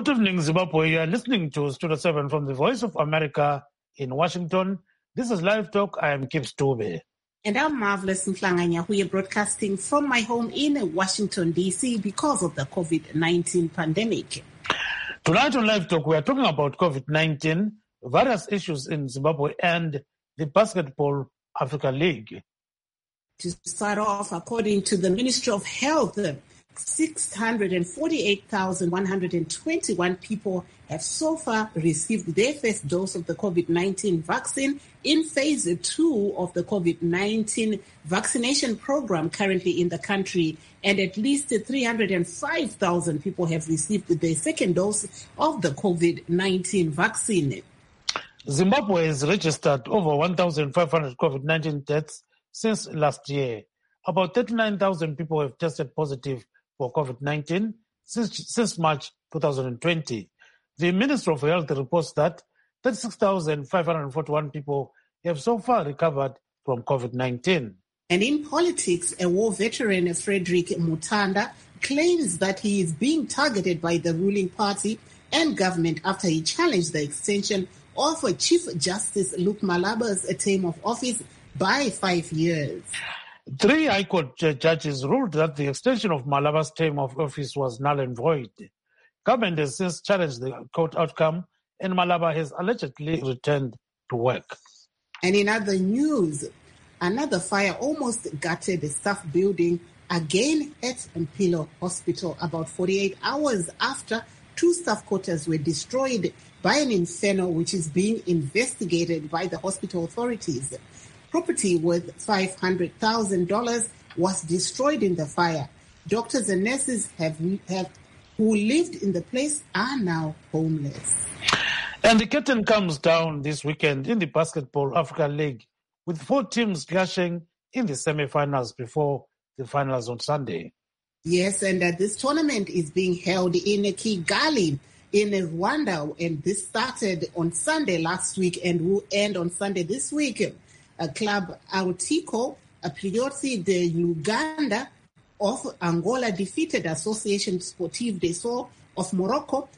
Good evening, Zimbabwe. You are listening to Studio 7 from the Voice of America in Washington. This is Live Talk. I am Kip Stube. And I'm Marvelous Mhlanganya, who are broadcasting from my home in Washington, D.C. because of the COVID-19 pandemic. Tonight on Live Talk, we are talking about COVID-19, various issues in Zimbabwe, and the Basketball Africa League. To start off, according to the Ministry of Health, 648,121 people have so far received their first dose of the COVID-19 vaccine in phase 2 of the COVID-19 vaccination program currently in the country, and at least 305,000 people have received their second dose of the COVID-19 vaccine. Zimbabwe has registered over 1,500 COVID-19 deaths since last year. About 39,000 people have tested positive for COVID-19 since March 2020. The Ministry of Health reports that 36,541 people have so far recovered from COVID-19. And in politics, a war veteran, Frederick Mutanda, claims that he is being targeted by the ruling party and government after he challenged the extension of Chief Justice Luke Malaba's term of office by 5 years. 3 High Court judges ruled that the extension of Malaba's term of office was null and void. Government has since challenged the court outcome, and Malaba has allegedly returned to work. And in other news, another fire almost gutted the staff building again at Mpilo Hospital about 48 hours after 2 staff quarters were destroyed by an inferno which is being investigated by the hospital authorities. Property worth $500,000 was destroyed in the fire. Doctors and nurses who lived in the place are now homeless. And the curtain comes down this weekend in the Basketball Africa League, with 4 teams clashing in the semi-finals before the finals on Sunday. Yes, and this tournament is being held in Kigali, in Rwanda, and this started on Sunday last week and will end on Sunday this week. Club Autiko Priority de Uganda of Angola defeated Association Sportive des Sceaux of Morocco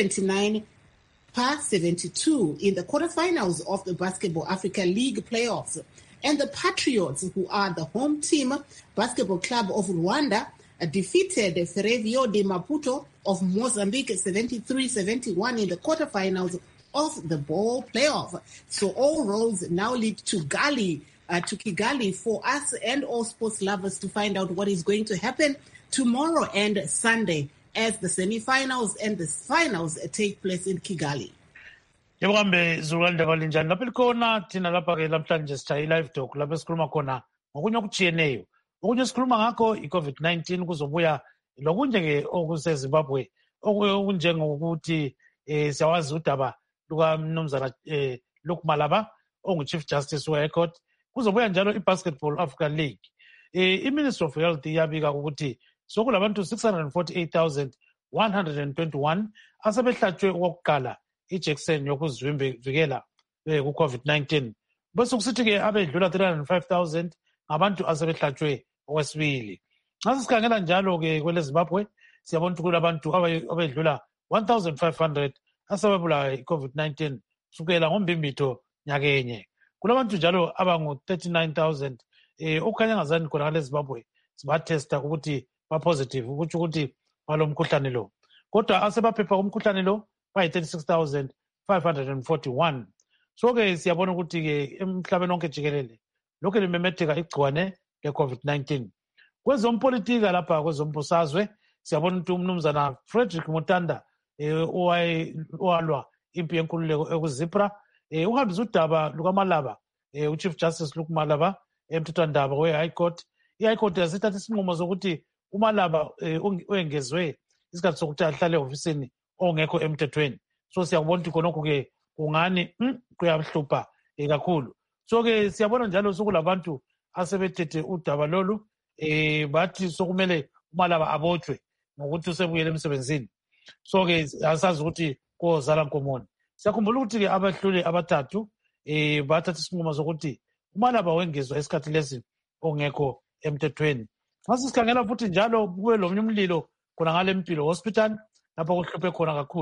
79-72 in the quarterfinals of the Basketball Africa League playoffs. And the Patriots, who are the home team basketball club of Rwanda, defeated Ferroviário de Maputo of Mozambique 73-71 in the quarterfinals of the ball playoff. So all roads now lead to Kigali for us and all sports lovers to find out what is going to happen tomorrow and Sunday as the semi-finals and the finals take place in Kigali. Yewambe Zulanda Valinjani lapha likhona thina lapha ke namhlanje sithayi live talk lapha esikhuluma khona ngokunye okujiyeneyo. Okunye esikhuluma ngakho i-COVID-19 kuzobuya lokunye ke okuseZimbabwe okunjengokuthi siyawazi udaba lukaMnumzana Luke Malaba ongu-Chief Justice we-High Court. Kuzobuya njalo i-Basketball Africa League. I-Ministry of Health iyabika ukuthi sokulabantu 648,121 asebehlatshwe okokuqala ijekiseni yokuzivikela ku-COVID-19. Bese kusithi-ke abedlula 305,000 ngabantu asebehlatshwe okwesibili. Nxa sikhangela njalo-ke kwele Zimbabwe siyabona ukuthi kulabantu abedlula 1,500 asebebulawa i-COVID-19 sukela ngombimbitho nyakenye. Kulabantu njalo abangu-39,000 okukhanya ngazani khona ngale Zimbabwe sibathesta ukuthi ba-positive ukutsho ukuthi balo mkhuhlane lo. Kodwa asebaphepha kumkhuhlane lo bayi-36,541. So-ke siyabona ukuthi-ke emhlabeni wonke jikelele lokhu limemetheka igciwane le-COVID-19. Kwezompolitika lapha kwezombusazwe siyabona ukuthi umnumzana Frederick Mutanda owalwa impi yenkululeko ekuzipra uhambisa udaba lukaMalaba uChief Justice Luke Malaba emthethwandaba we-High Court. I-High Court yasithatha isinqumo sokuthi uMalaba uyengezwe isikhathi sokuthi ahlale ehofisini ongekho emthethweni. So siyabona ukuthi khonokho-ke kungani kuyahlupha kakhulu. So-ke siyabona njalo sokulabantu asebethethe udaba lolu bathi sokumele uMalaba abotshwe ngokuthi usebuyele emsebenzini. So-ke asazi ukuthi kozala nkomoni. Siyakhumbula ukuthi-ke abahluli abathathu bathatha isinqumo sokuthi uMalaba wengezwa isikhathi lesi ongekho emthethweni. Nxa sikhangela futhi njalo kube lomnye umlilo khona ngale Mpilo Hospital lapho kuhluphe khona kakhulu.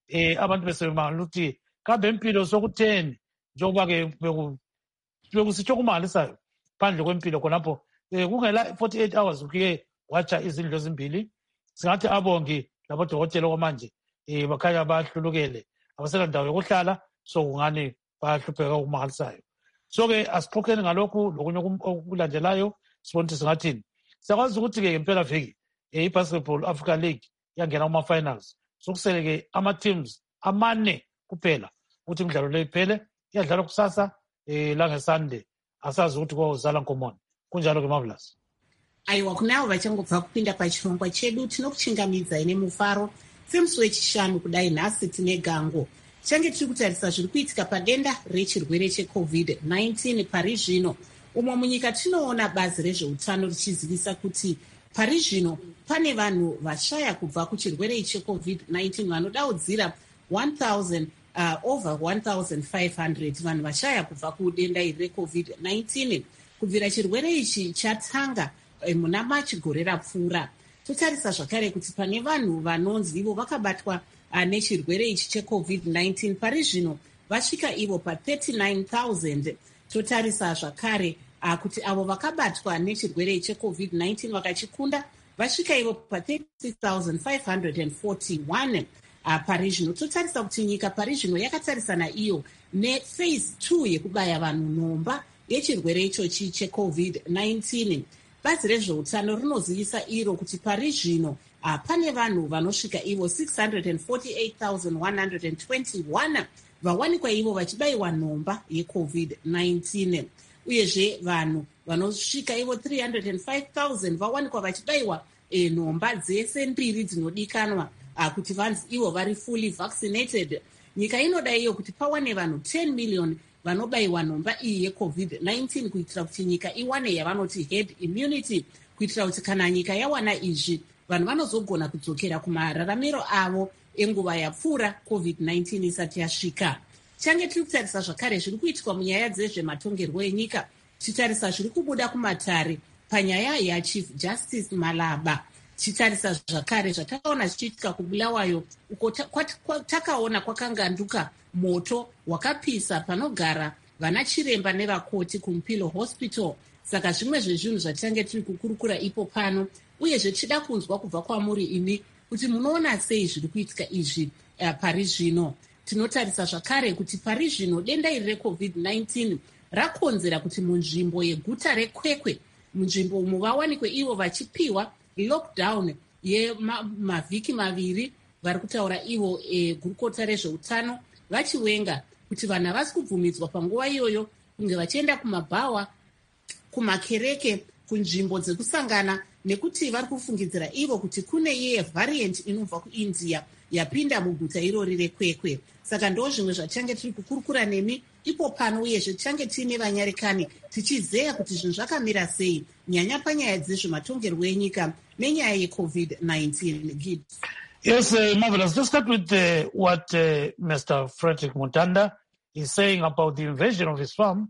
abantu besebemangala ukuthi kambe impilo sokutheni njengoba-ke bekusitsho okumangalisayo phandle kwempilo khonapho kungela 48 hours kuye watsha izindlu ezimbili. Singathi abongi labodokotela okwamanje bakhanya bahlulukele, abasela ndawo yokuhlala, so kungani bayahlupheka okumangalisayo. So-ke asixoxeni ngalokhu lokunye okulandelayo sibona ukuthi singathini. Siyakwazi ukuthi-ke ngempela veki i-Basketball Africa League yangena kuma-finals, sokusele-ke ama-teams amane kuphela ukuthi imidlalo le iphele. Iyadlalwa kusasa langeSunday, asazi ukuthi kozala nkomoni. Kunjalo-ke Marvelous. Aiwa, kunavo vachangobva kupinda pachirongwa chedu tinokuchingamidzai nemufaro semusi wechishanu kudai nhasi tine gango. Change tiri kutarisa zviri kuitika padenda rechirwere cheCovid-19 pari zvino, umwe munyika tinoona bazi rezveutano richizivisa kuti pari zvino pane vanhu vashaya kubva kuchirwere cheCovid-19 vanodaudzira over 1,500 vanhu vashaya kubva kudenda iri reCovid-19 kubvira chirwere ichi chatanga muna Machi gore rapfuura. Totarisa zvakare kuti pane vanhu vanonzi ivo vakabatwa nechirwere ichi cheCovid-19 pari zvino vasvika ivo pa39,000. Totarisa zvakare kuti avo vakabatwa nechirwere cheCovid-19 vakachikunda vasvika ivo pa36,541 pari zvino. Totarisa kuti nyika pari zvino yakatarisana iyo nephase 2 yekubaya vanhu nhomba yechirwere ichochi cheCovid-19. Bazi rezveutano rinozivisa iro kuti pari zvino pane vanhu vanosvika ivo 648,121 vawanikwa ivo vachibayiwa nhomba yeCovid-19, uyezve vanhu vanosvika ivo 305,000 vawanikwa vachibayiwa nhomba dzese mbiri dzinodikanwa kuti vanzi ivo vari fully vaccinated. Nyika inoda iyo kuti pawane vanhu 10 million vanobayiwa nhomba iyi yeCovid-19 kuitira kuti nyika iwane yavanoti herd immunity, kuitira kuti kana nyika yawana izvi vanhu vanozogona kudzokera kumararamiro avo enguva yapfuura COVID-19 isati yasvika. Change tiri kutarisa zvakare zviri kuitika munyaya dzezvematongerwo enyika, tichitarisa zviri kubuda kumatare panyaya yaChief Justice Malaba. Tichitarisa zvakare zvatakaona zvichiitika kuBulawayo uko takaona kwakanganduka moto wakapisa panogara vana chiremba nevakoti kuMpilo Hospital. Saka zvimwe zvezvinhu zvatichange tiri kukurukura ipo pano, uye zvichida kunzwa kubva kwamuri imi kuti munoona sei zviri kuitika izvi pari zvino. Tinotarisa zvakare kuti pari zvino denda iri reCovid-19 rakonzera kuti munzvimbo yeguta reKwekwe, munzvimbo umo vawanikwe ivo vachipiwa lockdown yemavhiki maviri, vari kutaura ivo gurukota rezveutano vachiwenga kuti vanhu havasi kubvumidzwa panguva iyoyo kunge vachienda kumabhawa, kumakereke, kunzvimbo dzekusangana, nekuti vari kufungidzira ivo kuti kune iye variant inobva kuIndia yapinda muguta irori reKwekwe. Saka ndo zvimwe zvachange tiri kukurukura nemi ipo pano, uyezve tichange tiine vanyarekani tichizeya kuti zvinhu zvakamira sei nyanya panyaya dzezvematongerwo enyika nenyaya yeCovid-19. Gibbs. Yes, Marvelous. Let's start with what Mr. Frederick Mutanda is saying about the invasion of his farm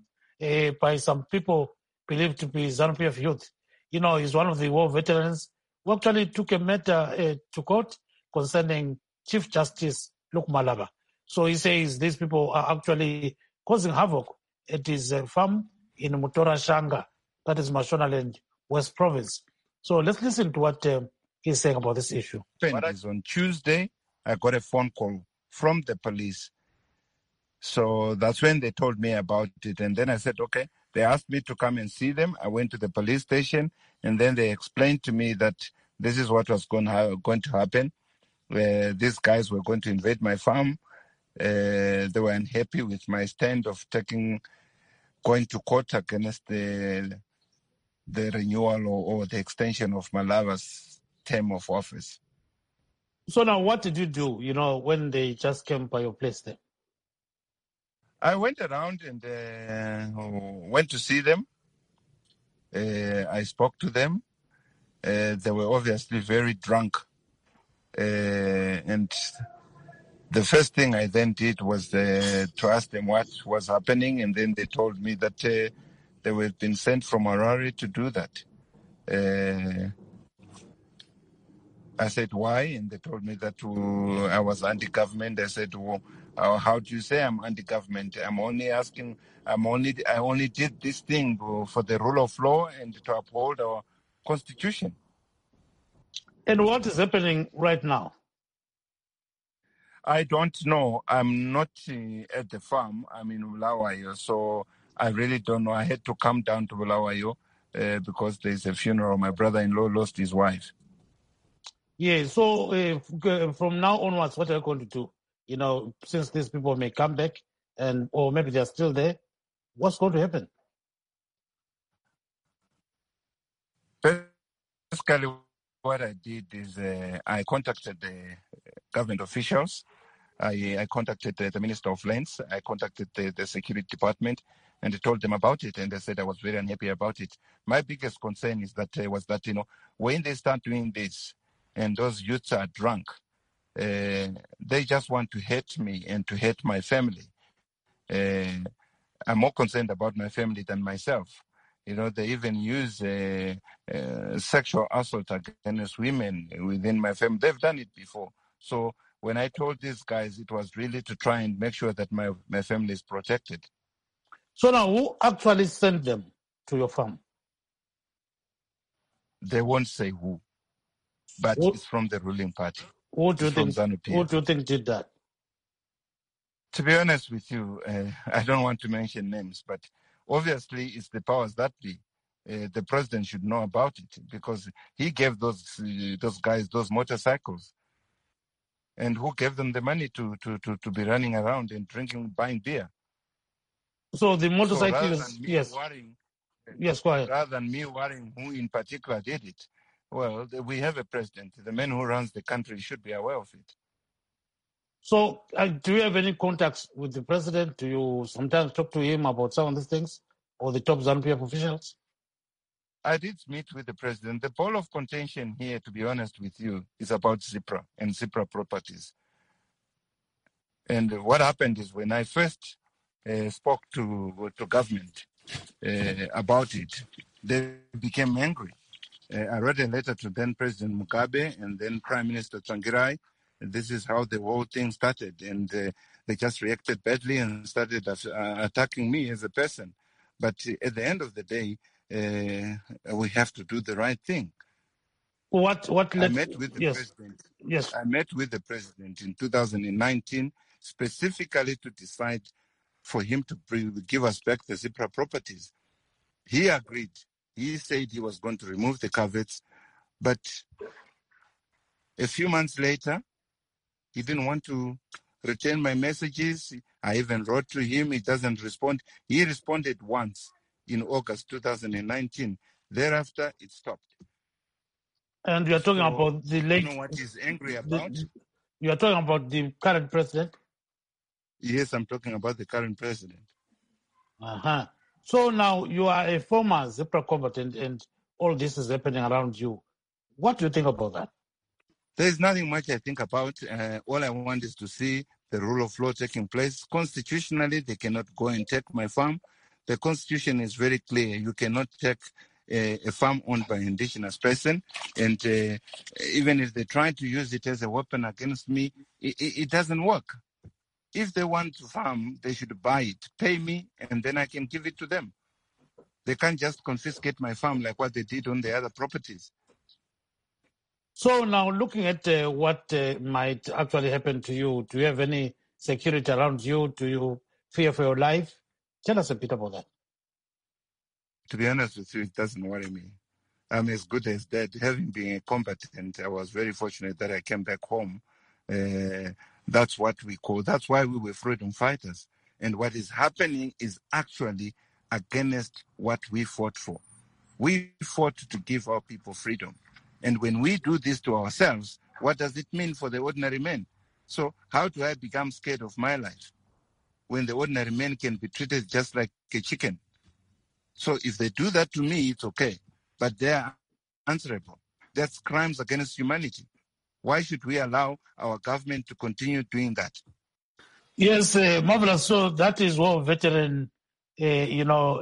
by some people believed to be ZANU-PF youth. You know, he's one of the war veterans who actually took a matter to court concerning Chief Justice Luke Malaba. So he says these people are actually causing havoc at his farm in Mutora Shanga, that is Mashonaland, West Province. So let's listen to what he's saying about this issue. On Tuesday, I got a phone call from the police. So that's when they told me about it. And then I said, okay. They asked me to come and see them. I went to the police station, and then they explained to me that this is what was going to happen. These guys were going to invade my farm. They were unhappy with my stand of going to court against the renewal or the extension of Malaba's term of office. So now what did you do, when they just came by your place there? I went around and went to see them. I spoke to them. They were obviously very drunk. And the first thing I then did was to ask them what was happening. And then they told me that they were been sent from Harare to do that. I said, why? And they told me that I was anti-government. I said, well, how do you say I'm anti-government? I only did this thing for the rule of law and to uphold our constitution. And what is happening right now? I don't know. I'm not at the farm. I'm in Bulawayo, so I really don't know. I had to come down to Bulawayo because there's a funeral. My brother-in-law lost his wife. Yeah, so from now onwards, what are you going to do? You know, since these people may come back or maybe they're still there, what's going to happen? Basically, what I did is I contacted the government officials. I contacted the Minister of Lands. I contacted the security department and I told them about it. And they said I was very unhappy about it. My biggest concern is that when they start doing this and those youths are drunk, they just want to hate me and to hate my family. I'm more concerned about my family than myself. You know, they even use sexual assault against women within my family. They've done it before. So when I told these guys, it was really to try and make sure that my family is protected. So now, who actually sent them to your farm? They won't say who, but it's from the ruling party. Who do you think did that? To be honest with you, I don't want to mention names, but obviously it's the powers that be. The president should know about it because he gave those guys those motorcycles. And who gave them the money to be running around and buying beer? So the motorcyclists, yes. Yes, go ahead. Rather than me worrying who in particular did it, well, we have a president. The man who runs the country should be aware of it. So do you have any contacts with the president? Do you sometimes talk to him about some of these things or the top ZANU-PF officials? I did meet with the president. The ball of contention here, to be honest with you, is about ZIPRA and ZIPRA properties. And what happened is when I first spoke to government about it, they became angry. I wrote a letter to then President Mugabe and then Prime Minister Tsvangirai. This is how the whole thing started. And they just reacted badly and started attacking me as a person. But at the end of the day, we have to do the right thing. I met with the president. Yes. I met with the president in 2019 specifically to decide for him to give us back the ZIPRA properties. He agreed. He said he was going to remove the caveats, but a few months later, he didn't want to return my messages. I even wrote to him. He doesn't respond. He responded once in August 2019. Thereafter, it stopped. And you are talking about the late... You know what he's angry about? You are talking about the current president? Yes, I'm talking about the current president. Uh-huh. So now you are a former ZIPRA combatant and all this is happening around you. What do you think about that? There's nothing much I think about. All I want is to see the rule of law taking place. Constitutionally, they cannot go and take my farm. The Constitution is very clear. You cannot take a farm owned by an indigenous person. And even if they try to use it as a weapon against me, it doesn't work. If they want to farm, they should buy it, pay me, and then I can give it to them. They can't just confiscate my farm like what they did on the other properties. So now looking at what might actually happen to you, do you have any security around you? Do you fear for your life? Tell us a bit about that. To be honest with you, it doesn't worry me. I'm as good as dead. Having been a combatant, I was very fortunate that I came back home. That's what that's why we were freedom fighters. And what is happening is actually against what we fought for. We fought to give our people freedom. And when we do this to ourselves, what does it mean for the ordinary man? So how do I become scared of my life when the ordinary man can be treated just like a chicken? So if they do that to me, it's okay. But they are answerable. That's crimes against humanity. Why should we allow our government to continue doing that? Yes, marvelous. So that is war veteran,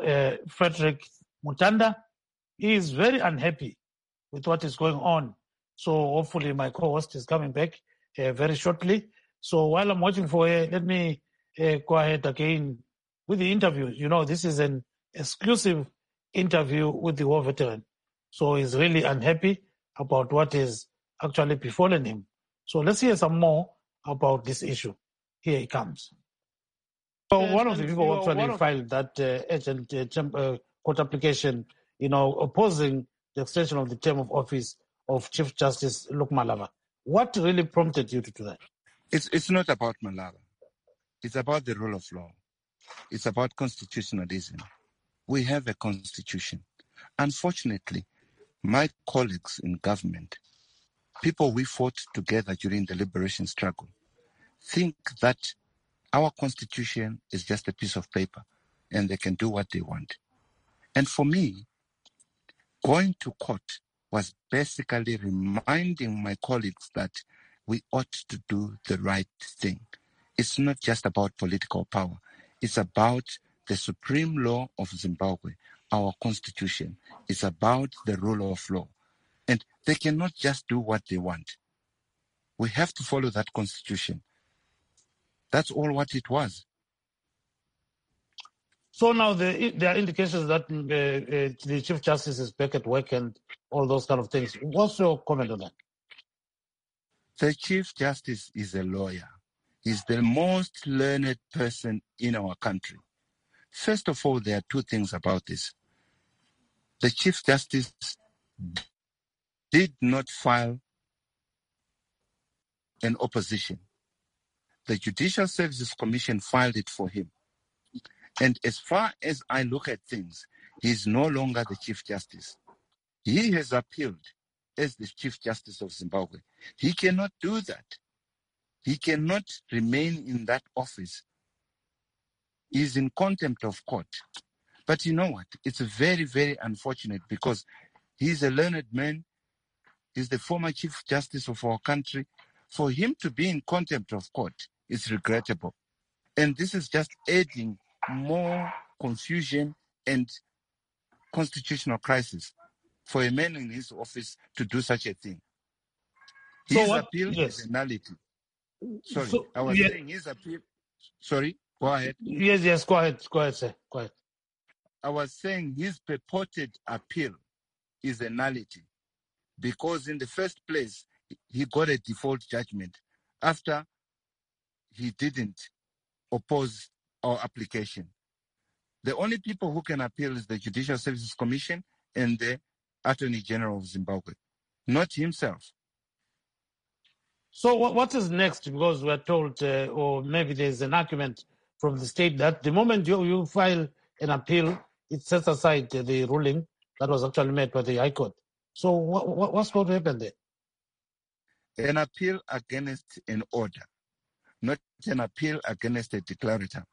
Frederick Mutanda. He is very unhappy with what is going on So hopefully my co-host is coming back very shortly. So while I'm waiting for her, let me go ahead again with the interview. You know, this is an exclusive interview with the war veteran. So he's really unhappy about what is actually befallen him. So let's hear some more about this issue. Here he comes. So one of the people who actually filed that urgent court application, you know, opposing the extension of the term of office of Chief Justice Luke Malava. What really prompted you to do that? It's not about Malava. It's about the rule of law. It's about constitutionalism. We have a constitution. Unfortunately, my colleagues in government, people we fought together during the liberation struggle, think that our constitution is just a piece of paper and they can do what they want. And for me, going to court was basically reminding my colleagues that we ought to do the right thing. It's not just about political power. It's about the supreme law of Zimbabwe, our constitution. It's about the rule of law. And they cannot just do what they want. We have to follow that constitution. That's all what it was. So now there are indications that the Chief Justice is back at work and all those kind of things. What's your comment on that? The Chief Justice is a lawyer. He's the most learned person in our country. First of all, there are two things about this. The Chief Justice did not file an opposition. The Judicial Services Commission filed it for him. And as far as I look at things, he is no longer the Chief Justice. He has appealed as the Chief Justice of Zimbabwe. He cannot do that. He cannot remain in that office. He is in contempt of court. But you know what? It's very, very unfortunate because he's a learned man. He's the former Chief Justice of our country. For him to be in contempt of court is regrettable. And this is just adding more confusion and constitutional crisis for a man in his office to do such a thing. His appeal is a nullity. Sorry, I was saying his appeal. Sorry, go ahead. Yes, go ahead, sir. Go ahead. I was saying his purported appeal is a nullity because in the first place, he got a default judgment after he didn't oppose our application. The only people who can appeal is the Judicial Services Commission and the Attorney General of Zimbabwe, not himself. So what is next? Because we're told, or maybe there's an argument from the state that the moment you file an appeal, it sets aside the ruling that was actually made by the High Court. So what's going to happen there? An appeal against an order, not an appeal against a declarator.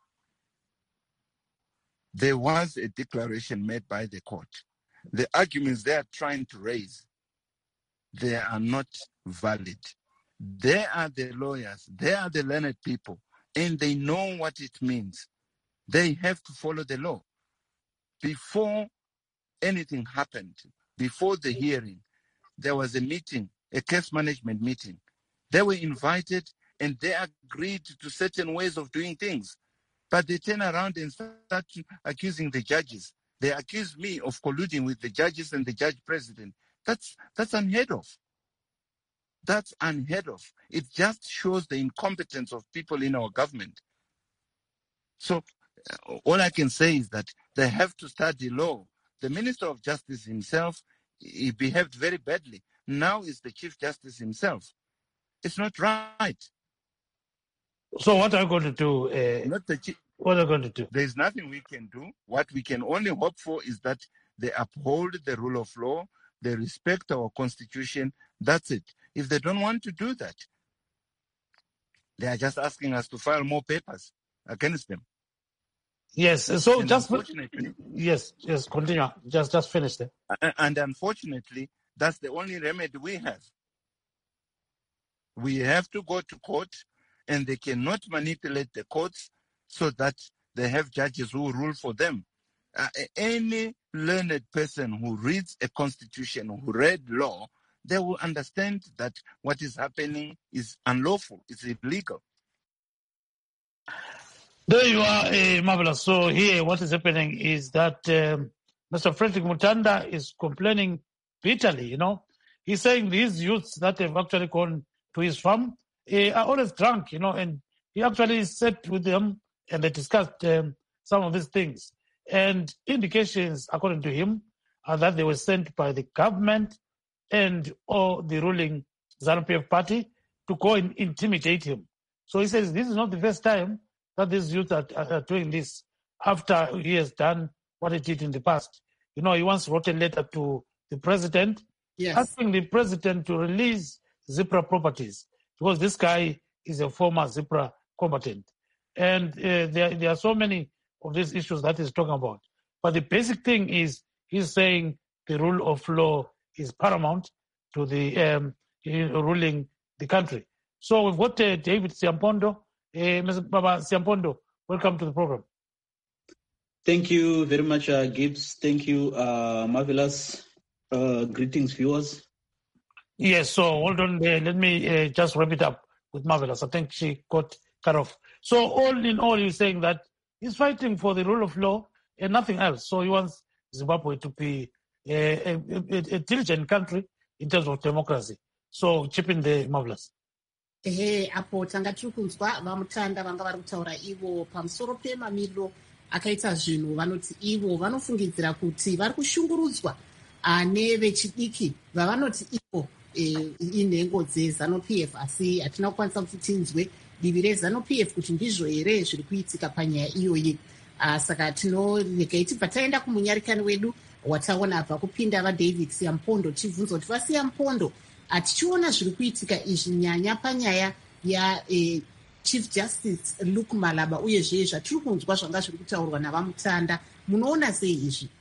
There was a declaration made by the court. The arguments they are trying to raise, they are not valid. They are the lawyers, they are the learned people, and they know what it means. They have to follow the law. Before anything happened, before the hearing, there was a meeting, a case management meeting. They were invited and they agreed to certain ways of doing things. But they turn around and start accusing the judges. They accuse me of colluding with the judges and the judge president. That's unheard of. That's unheard of. It just shows the incompetence of people in our government. So all I can say is that they have to study law. The Minister of Justice himself, he behaved very badly. Now is the Chief Justice himself. It's not right. So what are you going to do? What are you going to do? There's nothing we can do. What we can only hope for is that they uphold the rule of law, they respect our constitution. That's it. If they don't want to do that, they are just asking us to file more papers against them. Yes. So and just yes, continue. Just finish there. And unfortunately, that's the only remedy we have. We have to go to court, and they cannot manipulate the courts so that they have judges who rule for them. Any learned person who reads a constitution, who read law, they will understand that what is happening is unlawful, it's illegal. There you are, Marvelous. So here what is happening is that Mr. Frederick Mutanda is complaining bitterly, He's saying these youths that have actually gone to his farm are always drunk, and he actually sat with them and they discussed some of these things. And indications, according to him, are that they were sent by the government or the ruling ZANU-PF party to go and intimidate him. So he says this is not the first time that these youth are doing this after he has done what he did in the past. He once wrote a letter to the president asking the president to release Zipra properties because this guy is a former Zipra combatant. And there are so many of these issues that he's talking about. But the basic thing is he's saying the rule of law is paramount to the ruling the country. So we've got David Siampondo. Mr. Baba Siampondo, welcome to the program. Thank you very much, Gibbs. Thank you, Marvelous. Greetings, viewers. Yes, so hold on there. Let me just wrap it up with Marvelous. I think she got cut off. So all in all, he's saying that he's fighting for the rule of law and nothing else. So he wants Zimbabwe to be a diligent country in terms of democracy. So chip in the Marvelous. Apo tanga tiri kunzwa vaMutanda vanga vari kutaura ivo pamusoro pemamiriro akaita zvinhu vanoti ivo vanofungidzira kuti vari kushungurudzwa nevechidiki vavanoti ivo inhengo dzeZANU-PF, asi hatina kukwanisa kuti tinzwe divi reZANU-PF kuti ndizvo here zviri kuitika panyaya iyoyi. Saka tinoregai tibva taenda kumunyarikani wedu wataona bva kupinda vaDavid Siampondo tichibvunza kuti vaSiampondo tichiona zviri kuitika izvi nyanya panyaya yaChief Justice Luke Malaba uyezve zvatiri kunzwa zvanga zviri kutaurwa navaMutanda, munoona sei izvi?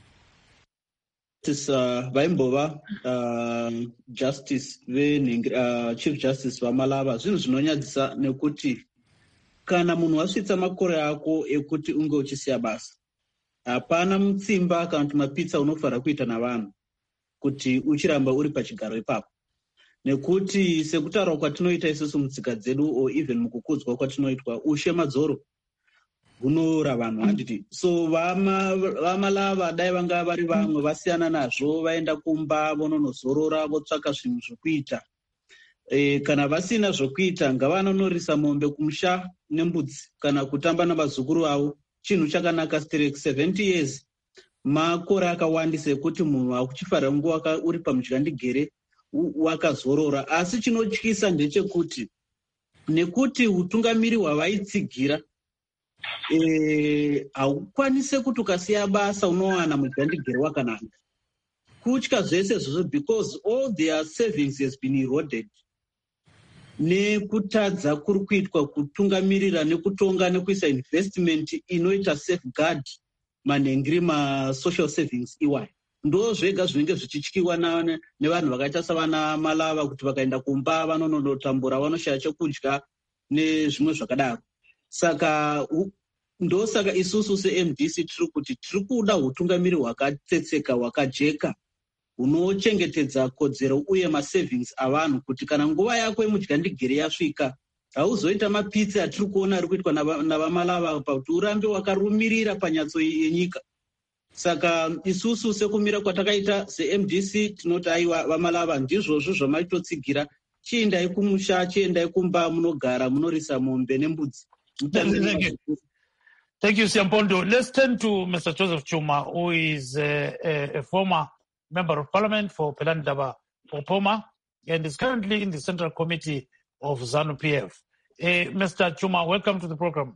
Vaimbova Justice Chief Justice vaMalaba zvinhu zvinonyadzisa nekuti kana munhu wasvitsa makore ako ekuti unge uchisiya basa, hapana mutsimba kana kuti mapitsa unofanira kuita navanhu kuti uchiramba uri pachigaro ipapo. Nekuti sekutaura kwatinoita isusu mutsika dzedu o even mukukudzwa kwatinoitwa ushe madzoro hunora vanhu handiti. So vaMalava dai vanga vari vamwe vasiyana nazvo, vaenda kumba vononozorora votsvaka zvinhu zvokuita. Kana vasina zvokuita ngavanonorisa mombe kumusha nembudzi kana kutamba navazukuru avo. Chinhu chakanaka sterek 70 years makore akawandisa ekuti munhu akuchifarira nguva uri pamuchigandigere wakazorora. Asi chinotyisa ndechekuti nekuti utungamiri hwavaitsigira haukwanise kuti ukasiya basa unowana muchigandigere wakanaka. Kutya zvese izvozvo because all their savings has been eroded nekutadza kuri kuitwa kutungamirira nekutonga nekuisa investment inoita safeguard manhengiri masocial savings iwayo. Ndo zvega zvinenge zvichityiwa nevanhu vakaita savana Malava kuti vakaenda kumba vanonotambura vanoshaya chekudya nezvimwe zvakadaro. Saka ndosaka isusu seMDC tiri kuda utungamiri hwakatsetseka hwakajeka hunochengetedza kodzero uye masavings avanhu kuti kana nguva yako yemuchigandigere yasvika hauzoita mapitsi atiri kuona ari kuitwa navaMalava kuti urambe wakarumirira panyatso yenyika. Saka isusu sekumira kwatakaita seMDC tinoti aiwa vaMalava ndizvozvo zvamaitotsigira, chiendai kumusha, chiendai kumba munogara munorisa mombe nembudzi. Thank you, Siampondo. Let's turn to Mr. Joseph Chuma, who is a former member of parliament for Pelandaba Popoma and is currently in the Central Committee of ZANU-PF. Mr. Chuma, welcome to the program.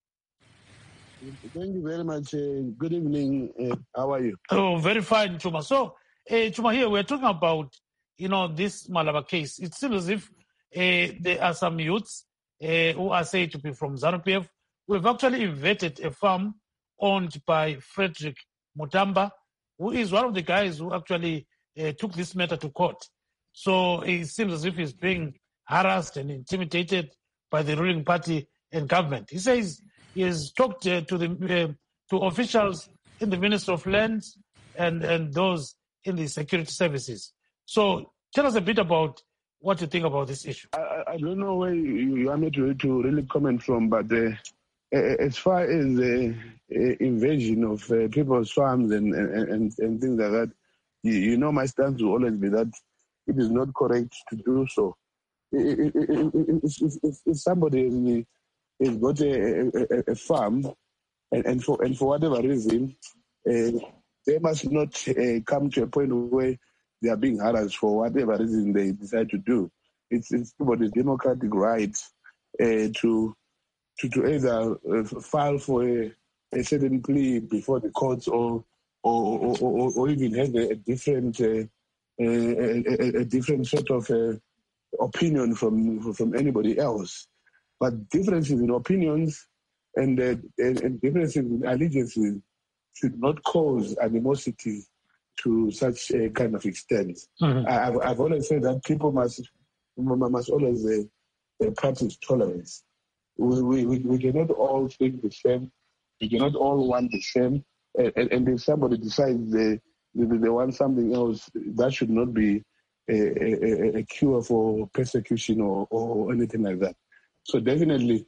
Thank you very much. Good evening. How are you? Oh, very fine, Chuma. So, Chuma, here we're talking about, this Malaba case. It seems as if there are some youths who are said to be from ZANU-PF who have actually invaded a farm owned by Frederick Mutamba, who is one of the guys who actually took this matter to court. So it seems as if he's being harassed and intimidated by the ruling party and government. He says he has talked to officials in the Ministry of Lands and those in the security services. So Tell us a bit about what you think about this issue. I don't know where you want me to really comment from, but as far as the invasion of people's farms and things like that, you know my stance will always be that it is not correct to do so. If somebody has got a farm and for whatever reason, they must not come to a point where they are being harassed for whatever reason they decide to do. It's somebody's democratic right to either file for a certain plea before the courts or even have a different sort of opinion from anybody else. But differences in opinions and differences in allegiances should not cause animosity to such a kind of extent. Mm-hmm. I've always said that people must always practice tolerance. We cannot all think the same. We cannot all want the same. And if somebody decides they want something else, that should not be a cure for persecution or anything like that. So definitely,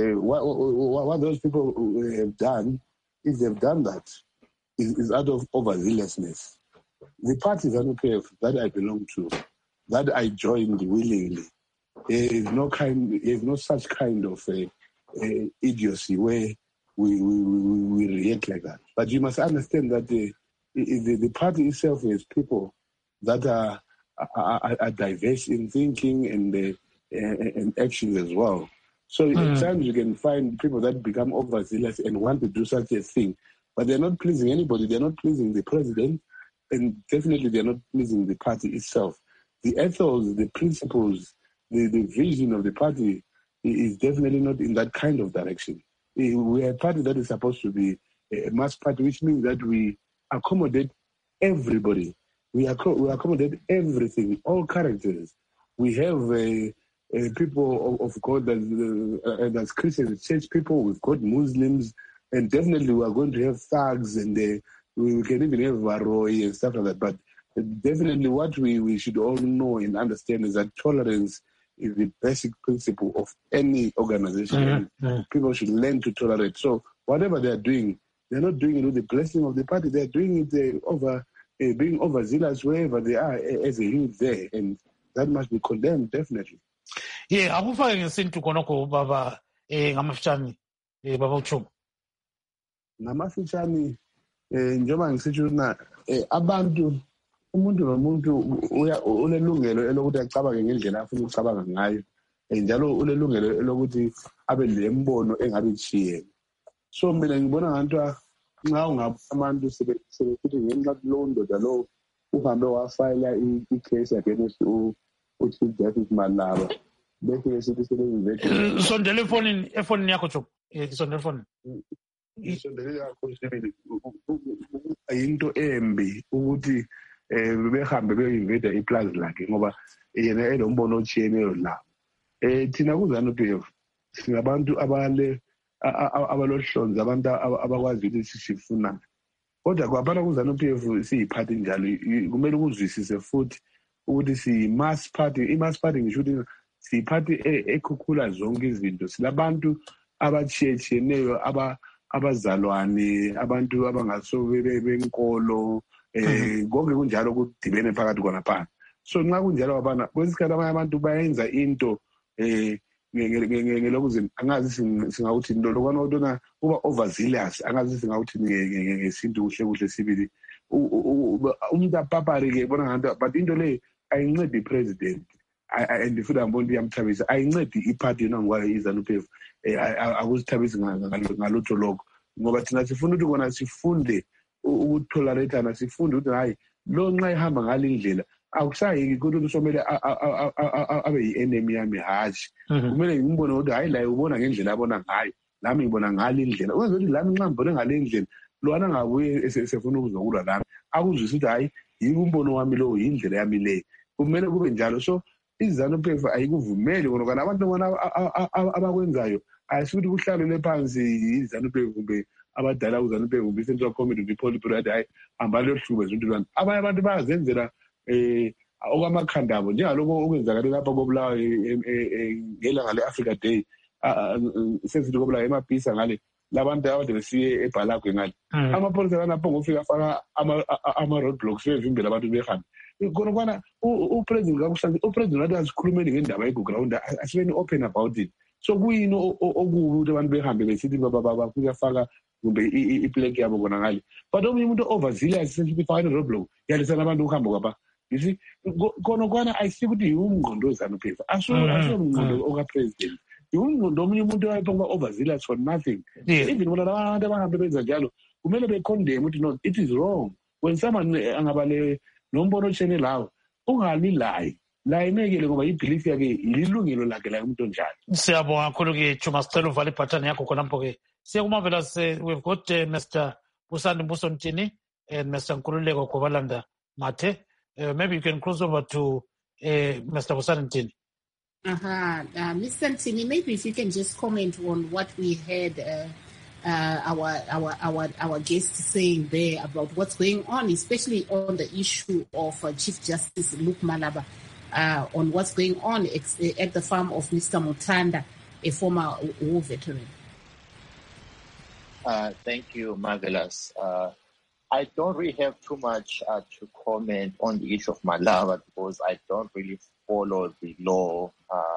what those people have done, if they've done that, is out of overzealousness. The party ZANU-PF that I belong to, that I joined willingly, is no such kind of idiocy where we react like that. But you must understand that the party itself is people that are diverse in thinking and actions as well. So at times you can find people that become overzealous and want to do such a thing, but they're not pleasing anybody. They're not pleasing the president, and definitely they're not pleasing the party itself. The ethos, the principles, the vision of the party is definitely not in that kind of direction. We are a party that is supposed to be a mass party, which means that we accommodate everybody. We accommodate everything, all characters. We have people of God that's Christians, church people. We've got Muslims, and definitely we are going to have thugs, and we can even have Varoi and stuff like that. But definitely what we should all know and understand is that tolerance is the basic principle of any organization. Mm-hmm. People should learn to tolerate. So whatever they're doing, they're not doing it with the blessing of the party. They're doing it being overzealous wherever they are as a youth there, and that must be condemned, definitely. Yeah, akufake ngesintu khonokho baba ngamafitshane baba uTshubu. Ngamafitshane njengoba ngisitsho na abantu umuntu nomuntu unelungelo elokuthi acabange ngendlela afuna ukucabanga ngayo, njalo unelungelo elokuthi abe lembono engabe itshiye. So mina ngibona nganto nxa ungabantu sebefuthi ngenxa lo ndoda lo uhambe wafayela i-case against uChief Justice Malaba bese sithi sebenzile sondele efonini yakho Tshubu sondele efonini isondele yakho sibili ayinto embi ukuthi behambe beinvade iplaza lakhe ngoba yena elombono ochiyeneyo la thina kuZANU-PF singabantu abalohlonzi abantu abakwazi ukuthi sifuna kodwa kwaphana kuZANU-PF siyiphathi njalo kumele ukuzwisise futhi ukuthi si-mass party. I-mass party ngisho ukuthi siyiphathi ekhukhula zonke izinto. Silabantu abachiyeneyo abazalwane, abantu abangaso benkolo, konke kunjalo kudibene phakathi khonaphana. So nxa kunjalo abana kwesikhathi abanye abantu bayenza into ngelokuthi angazi singawuthi lokwana odona kuba overzealous, angazi singawuthi ngesintu kuhle sibili umuntu apapari-ke bona nganto, but into le ayincedi i-president and futhi ambona ukuthi iyamthabisa, ayincedi iphathi yona ngokwayo iZANU-PF akuzithabisi ngalutho lokho, ngoba thina sifuna ukuthi kona sifunde ukutolerateana, sifunde ukuthi hayi lo nxa ehamba ngale ndlela akusayi ukuthi somele abe yi-enemy yami, hashi kumele ngimbone ukuthi hayi la ubona ngendlela abona ngayo, nami ngibona ngale ndlela, ukwenza ukuthi lami nxa ngibone ngale ndlela lwana ngabuye esefuna ukuzokulwa lami akuzwise ukuthi hayi yiko umbono wami lo, yindlela yami le, kumele kube njalo. So iZANU-PF ayikuvumeli konokana abantu bona abakwenzayo ayisukuthi kuhlalele phansi iZANU-PF kumbe abadala kuZANU-PF i-Central Committee, i-Politburo yathi hayi hamba leyohlube zonke lwana. Abanye abantu bayazenzela okwamakhandabo njengaloko okwenzakale lapha kobulawa ngelanga le-Africa Day sesithi kobulawa emabhisa ngale labantu abade besiye eBhalagwe ngale amapholisa kanapho ngofika afaka ama-roadblocks bevimbela abantu behambe khona kwana upresident kakuhlanze upresident wathi asikhulumeni ngendaba yeGoground asibeni open about it so kuyini okubi ukuthi abantu behambe besithi kuyafaka kumbe ipleki yabo khona ngale but omunye umuntu overzealous sesithi ifakane roadblock yalisana abantu ukuhamba kwaba you see khona kwana ayisithi ukuthi yiwumngqondo ZANU-PF asomngqondo okapresident yiwumngqondo omunye umuntu wayephoka overzealous for nothing even bona abantu abahambe benza njalo kumele becondemn ukuthi no it is wrong when someone angaba nombono otshene lawo ungalilayi la imekele ngoba ibelief yakhe ililungelo lakhe la umuntu onjalo. Siyabonga kakhulu-ke Juma, sicela uvale ibhathani yakho khonapho-ke. Siyakumarvelous, we've got Mr. Busani Mbuso Ntini and Mr. Nkululeko Gobalanda Mathe. Maybe you can cross over to Mr. Busani Ntini. Mr. Ntini, maybe if you can just comment on what we heard our guests saying there about what's going on, especially on the issue of Chief Justice Luke Malaba, on what's going on at the farm of Mr. Mutanda, a former war veteran. Thank you, Marvelous. I don't really have too much to comment on the issue of Malaba because I don't really follow the law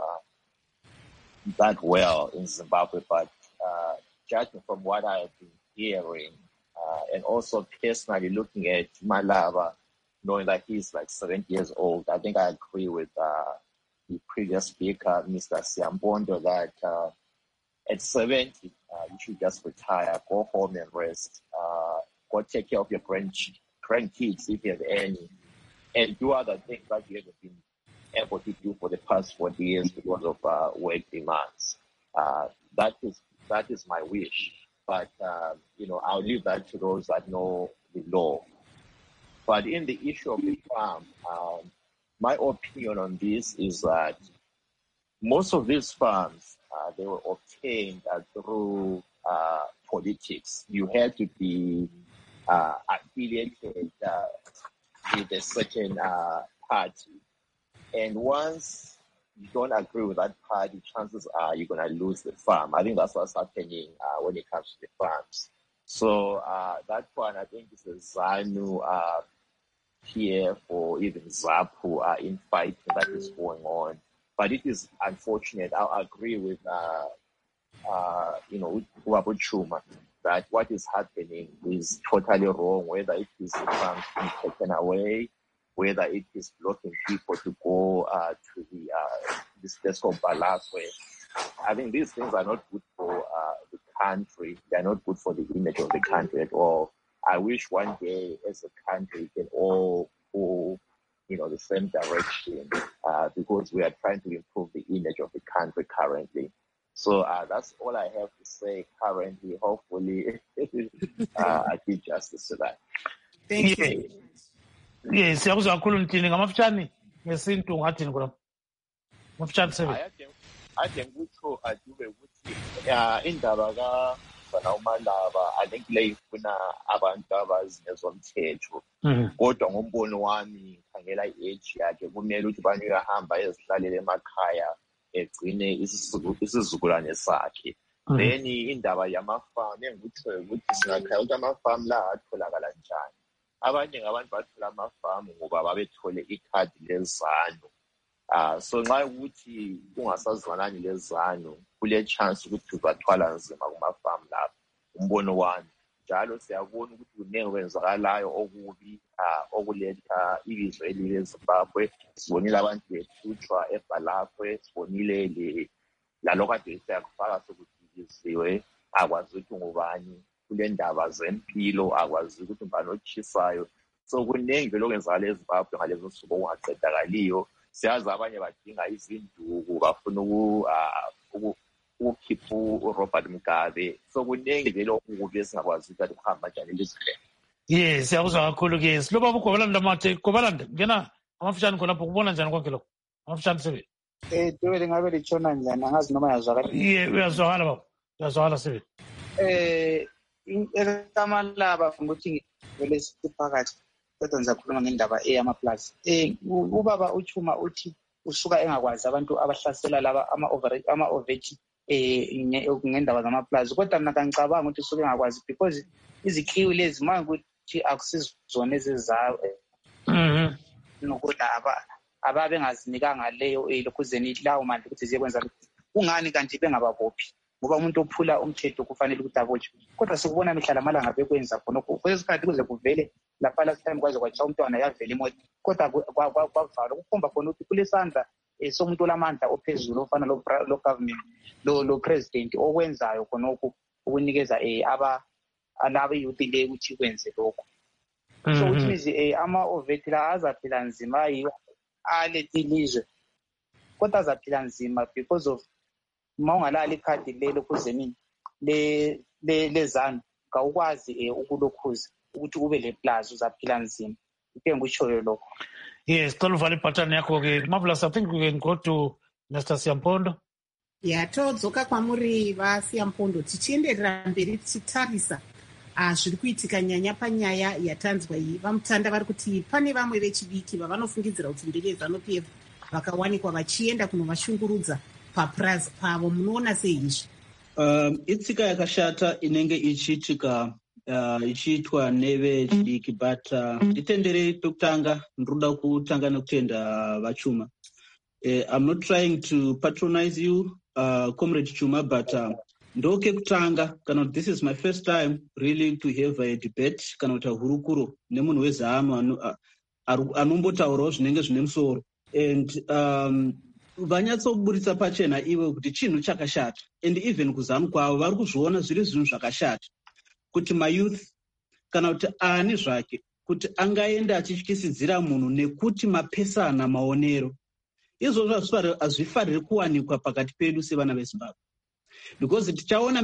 that well in Zimbabwe, but judging from what I have been hearing and also personally looking at Malaba, knowing that he's like 70 years old, I think I agree with the previous speaker, Mr. Siambondo, that at 70, you should just retire, go home and rest, go take care of your grandkids if you have any, and do other things that you haven't been able to do for the past 40 years because of work demands. That is my wish, but I'll leave that to those that know the law. But in the issue of the farm, my opinion on this is that most of these farms, they were obtained through politics. You had to be affiliated with a certain party. And once you don't agree with that party, chances are you're going to lose the farm. I think that's what's happening when it comes to the farms. So that one, I think, is a ZANU PF or even ZAPU in fighting that is going on. But it is unfortunate. I agree with Wabu Chuma that what is happening is totally wrong, whether it is farms being taken away, whether it is blocking people to go to this place called Balakwe. I think these things are not good for the country. They are not good for the image of the country at all. I wish one day as a country we can all go, the same direction because we are trying to improve the image of the country currently. So that's all I have to say currently. Hopefully, I did justice to that. Thank you. Yes, siyakuzwa kakhulu Ntini ngamafutshane ngesintu ngathini khona. Mafutshane sebe. Ade ngikho adube ukuthi indaba kaZana uMalaba I think le ifuna abantu abazi nezomthetho. Kodwa ngombono wami khangela i-age yakhe kumele ukuthi bani uyahamba ezihlalele emakhaya egcine isizukulwane sakhe. Then indaba yamafamu engikutsho ukuthi singakhaya ukuthi amafamu la atholakala njani. Abanye ngabantu bathola amafamu ngoba babethole ikhadi leZANU. So nxa ukuthi kungasazwanani leZANU kule chance ukuthi bathwala nzima kumafamu lapho. Umbono wami njalo siyabona ukuthi kunenge kwenzakalayo okubi okuletha ilizwe leZimbabwe. Sibonile abantu behlutshwa eBhalakwe, sibonile lalokho kade siyakufaka sokudiliziwe akwazi ukuthi ngubani. Kule ndaba zempilo akwazi ukuthi mbani otshisayo. So kunengi vele okwenzakala eZimbabwe ngalezo nsuku okungaqedakaliyo. Siyazi abanye badinga izinduku bafuna ukukhipha uRobert Mugabe. So kunengi vele okubi esingakwazi ukuthi kuhamba njani elizweni. Yes, siyakuzwa kakhulu-ke. Siloba uGobalanda Mathe. Gobalanda, ngena amafutshane khonapho kubona njani konke lokho? Amafutshane sebe. Dwele ngabe litshona njani angazi noma yazwakala. Uyazwakala baba. Uyazwakala sebe. Ekamalaba ukuthi vele siphakathi kodwa ngizakhuluma ngendaba eyamaplazi. Ubaba uChuma uthi usuka engakwazi abantu abahlasela laba ama-oveti ngendaba zamaplazi, kodwa mina kangicabanga ukuthi usuke engakwazi because izikhiwo lezi mangukuthi akusizona ezizayo nokuthi ababengazinikanga leyo lokhuzeni lawo manje ukuthi ziyekwenza kungani kanti bengababophi, ngoba umuntu ophula umthetho kufanele ukuthi abotshwe. Kodwa sikubona mihla lamalanga bekwenza khonokho kwesikhathi kuze kuvele lapha last time kwaze kwatsha umntwana yavela imoto, kodwa kwavalwa kukhomba khona ukuthi kulesandla somuntu olamandla ophezulu ofana lo government lo president okwenzayo khonokho ukunikeza alaba youth le ukuthi kwenze lokho. So which means ama-oveti la azaphila nzima alethi ilizwe, kodwa azaphila nzima because of ma ungalali ikhadi lelokhuzeni lezanu kawukwazi ukulokhuza ukuthi ube le plaza uzaphila nzima. Ike ngikutshoyo lokho. Yes, cela uvale ibhatani yakho-ke. Marvelous, I think we can go to Mr. Siyampondo. Todzoka kwamuri vaSiyampondo tichienderera mberi tichitarisa zviri kuitika nyanya panyaya yatanzwa iyi. Vamutanda vari kuti pane vamwe vechidiki vavanofungidzira kuti ndeve ZANU-PF vakawanikwa vachienda kunovashungurudza papurazi pavo. Munoona sei izvi? Itsika yakashata inenge ichiitika ichiitwa nevechidiki, but nditenderei pekutanga ndinoda kutanga nekutenda vaChuma. I'm not trying to patronize you, Comrade Chuma, but ndoke kutanga kana this is my first time really to have a debate kana kuti hurukuro nemunhu weZANU anombotaurawo zvinenge zvine musoro, and vanyatsoburitsa pachena ivo kuti chinhu chakashata, and even kuZANU kwavo vari kuzviona zviri zvinhu zvakashata kuti mayouth kana kuti ani zvake kuti angaenda achityisidzira munhu nekuti mapesana maonero. Izvozvo hazvifariri kuwanikwa pakati pedu sevana veZimbabwe, because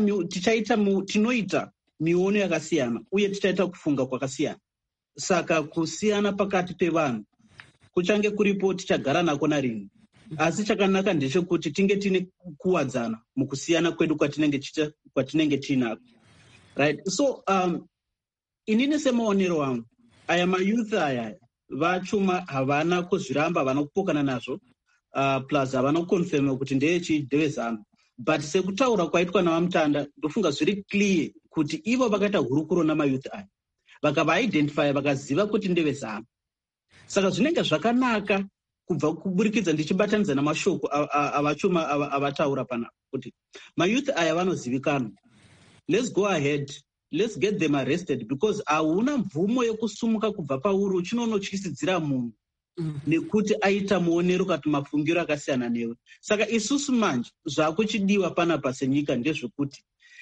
tinoita miono yakasiyana uye tichaita kufunga kwakasiyana. Saka kusiyana pakati pevanhu kuchange kuripo, tichagara nako narini. Asi chakanaka ndechekuti tinge tine kuwadzana mukusiyana kwedu kwatinenge tinako. Right? So inini semaonero wangu aya mayouth aya vaChuma havana kuzviramba, havana kupokana nazvo, plus havana kukonfirma kuti ndeve ZANU. But sekutaura kwaitwa navamutanda ndofunga zviri clear kuti ivo vakaita hurukuro namayouth aya vakavaidentifya vakaziva kuti ndeve ZANU. Saka zvinenge zvakanaka kubva kuburikidza ndichibatanidza namashoko avaChuma avataura panapa kuti mayouth aya vanozivikanwa. Let's go ahead, let's get them arrested, because hauna mvumo yekusumuka kubva pauri uchinonotyisidzira munhu nekuti aita muonero kuti mafungiro akasiyana newe. Saka isusu manje zvakuchidiwa panapa senyika ndezvekuti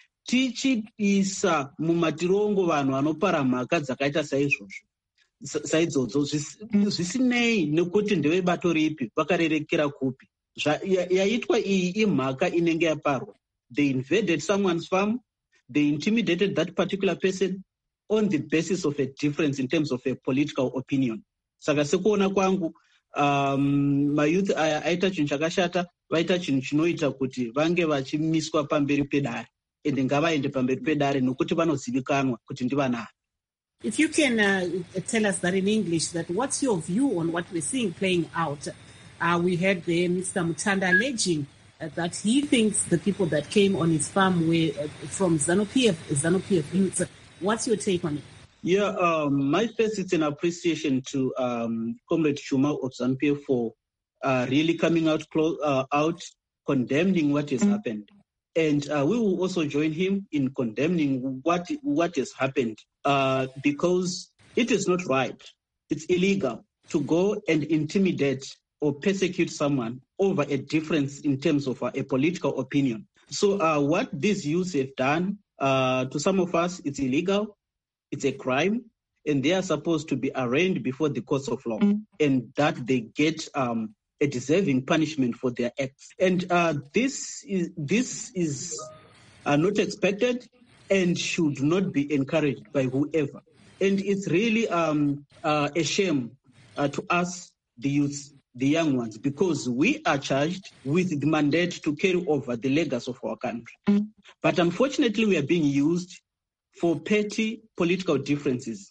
tichiisa mumatirongo vanhu vanopara mhaka dzakaita saidzodzo zvisinei nekuti ndevebato ripi, vakarerekera kupi. Yaitwa iyi imhaka inenge yaparwa. They invaded someone's farm, they intimidated that particular person on the basis of a difference in terms of a political opinion. Saka sekuona kwangu mayouth aya aita chinhu chakashata, vaita chinhu chinoita kuti vange vachimiswa pamberi pedare, ende ngavaende pamberi pedare nokuti vanozivikanwa kuti ndivanani. If you can tell us that in English, that what's your view on what we're seeing playing out? We heard there Mr. Mutanda alleging that he thinks the people that came on his farm were from ZANU-PF youths. What's your take on it? Yeah, my first is an appreciation to Comrade Chuma of ZANU-PF for really coming out condemning what has happened. And we will also join him in condemning what has happened because it is not right. It's illegal to go and intimidate or persecute someone over a difference in terms of a political opinion. So what these youths have done, to some of us, it's illegal, it's a crime, and they are supposed to be arraigned before the courts of law, and that they get a deserving punishment for their acts. And this is not expected and should not be encouraged by whoever. And it's really a shame to us, the youths, the young ones, because we are charged with the mandate to carry over the legacy of our country. But unfortunately, we are being used for petty political differences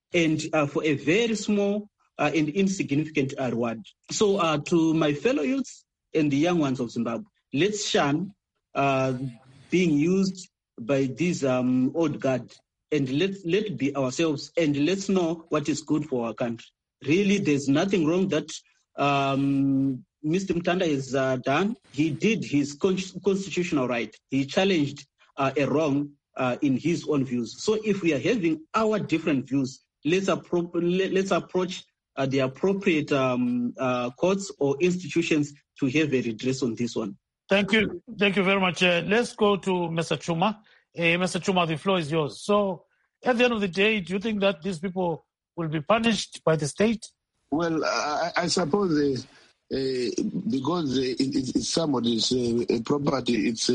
and for a very small and insignificant reward. So to my fellow youths and the young ones of Zimbabwe, let's shun being used by these old guard, and let's be ourselves, and let's know what is good for our country. Really, there's nothing wrong that Mr. Mutanda has done. He did his constitutional right. He challenged a wrong in his own views. So if we are having our different views, let's approach the appropriate courts or institutions to have a redress on this one. Thank you very much. Let's go to Mr. Chuma. Mr. Chuma, the floor is yours. So at the end of the day, do you think that these people will be punished by the state? Well, I suppose because it's somebody's property, it's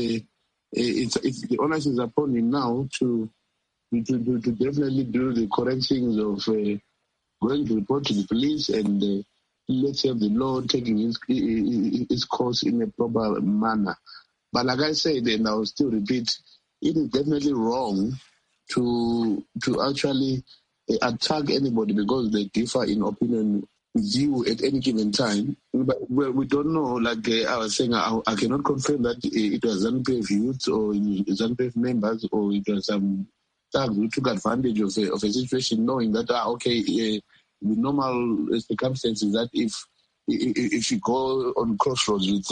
the onus is upon him now to definitely do the correct things of going to report to the police, and let's have the law taking its course in a proper manner. But like I said, and I will still repeat, it is definitely wrong to actually attack anybody because they differ in opinion with you at any given time. But we don't know, like I was saying, I cannot confirm that it was ZANU-PF youth or ZANU-PF members, or it was some thugs who took advantage of a situation, knowing that, the normal circumstances that if you go on crossroads with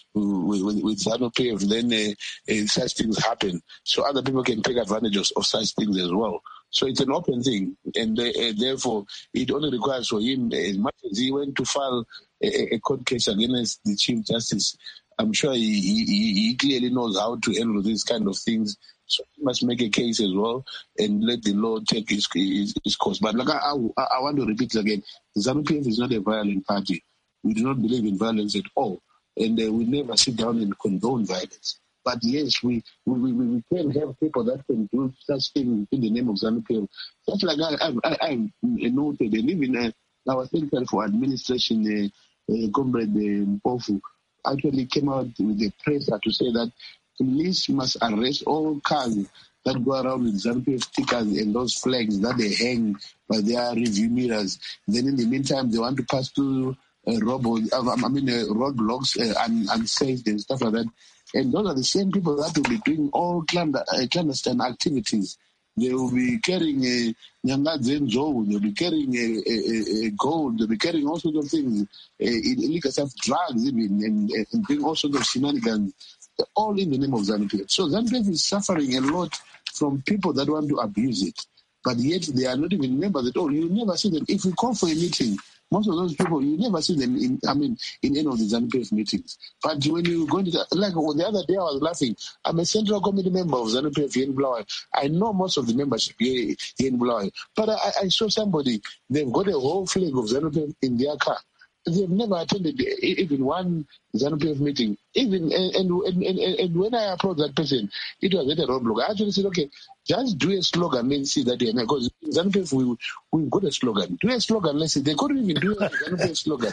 ZANU-PF, then such things happen. So other people can take advantage of such things as well. So it's an open thing, and therefore it only requires for him, as much as he went to file a court case against the Chief Justice, I'm sure he clearly knows how to handle these kind of things. So he must make a case as well and let the law take its course. But like I want to repeat again, ZANU-PF is not a violent party. We do not believe in violence at all, and we never sit down and condone violence. But yes, we can have people that can do such things in the name of ZANU-PF. Just like I noted, and even our Secretary for Administration, Comrade Mpofu, actually came out with a presser to say that police must arrest all cars that go around with ZANU-PF stickers and those flags that they hang by their review mirrors. Then in the meantime, they want to pass through roadblocks unsafe and stuff like that. And those are the same people that will be doing all clandestine activities. They will be carrying Nyangadzenzo, they'll be carrying gold, they'll be carrying all sorts of things, illegal stuff, drugs even, and doing all sorts of shenanigans, all in the name of ZANU-PF. So ZANU-PF is suffering a lot from people that want to abuse it. But yet they are not even members at all. You never see them. If we call for a meeting, most of those people, you never see them in any of the ZANU-PF meetings. But when you go into like the other day, I was laughing. I'm a central committee member of ZANU-PF here in Bulawayo. I know most of the membership here in Bulawayo. But I saw somebody, they've got a whole flag of ZANU-PF in their car. They've never attended even one ZANU-PF meeting. Even and when I approached that person, it was at a roadblock. I actually said, okay, just do a slogan and see that, because ZANU-PF, we've got a slogan. Do a slogan, let's see. They couldn't even do a ZANU-PF slogan.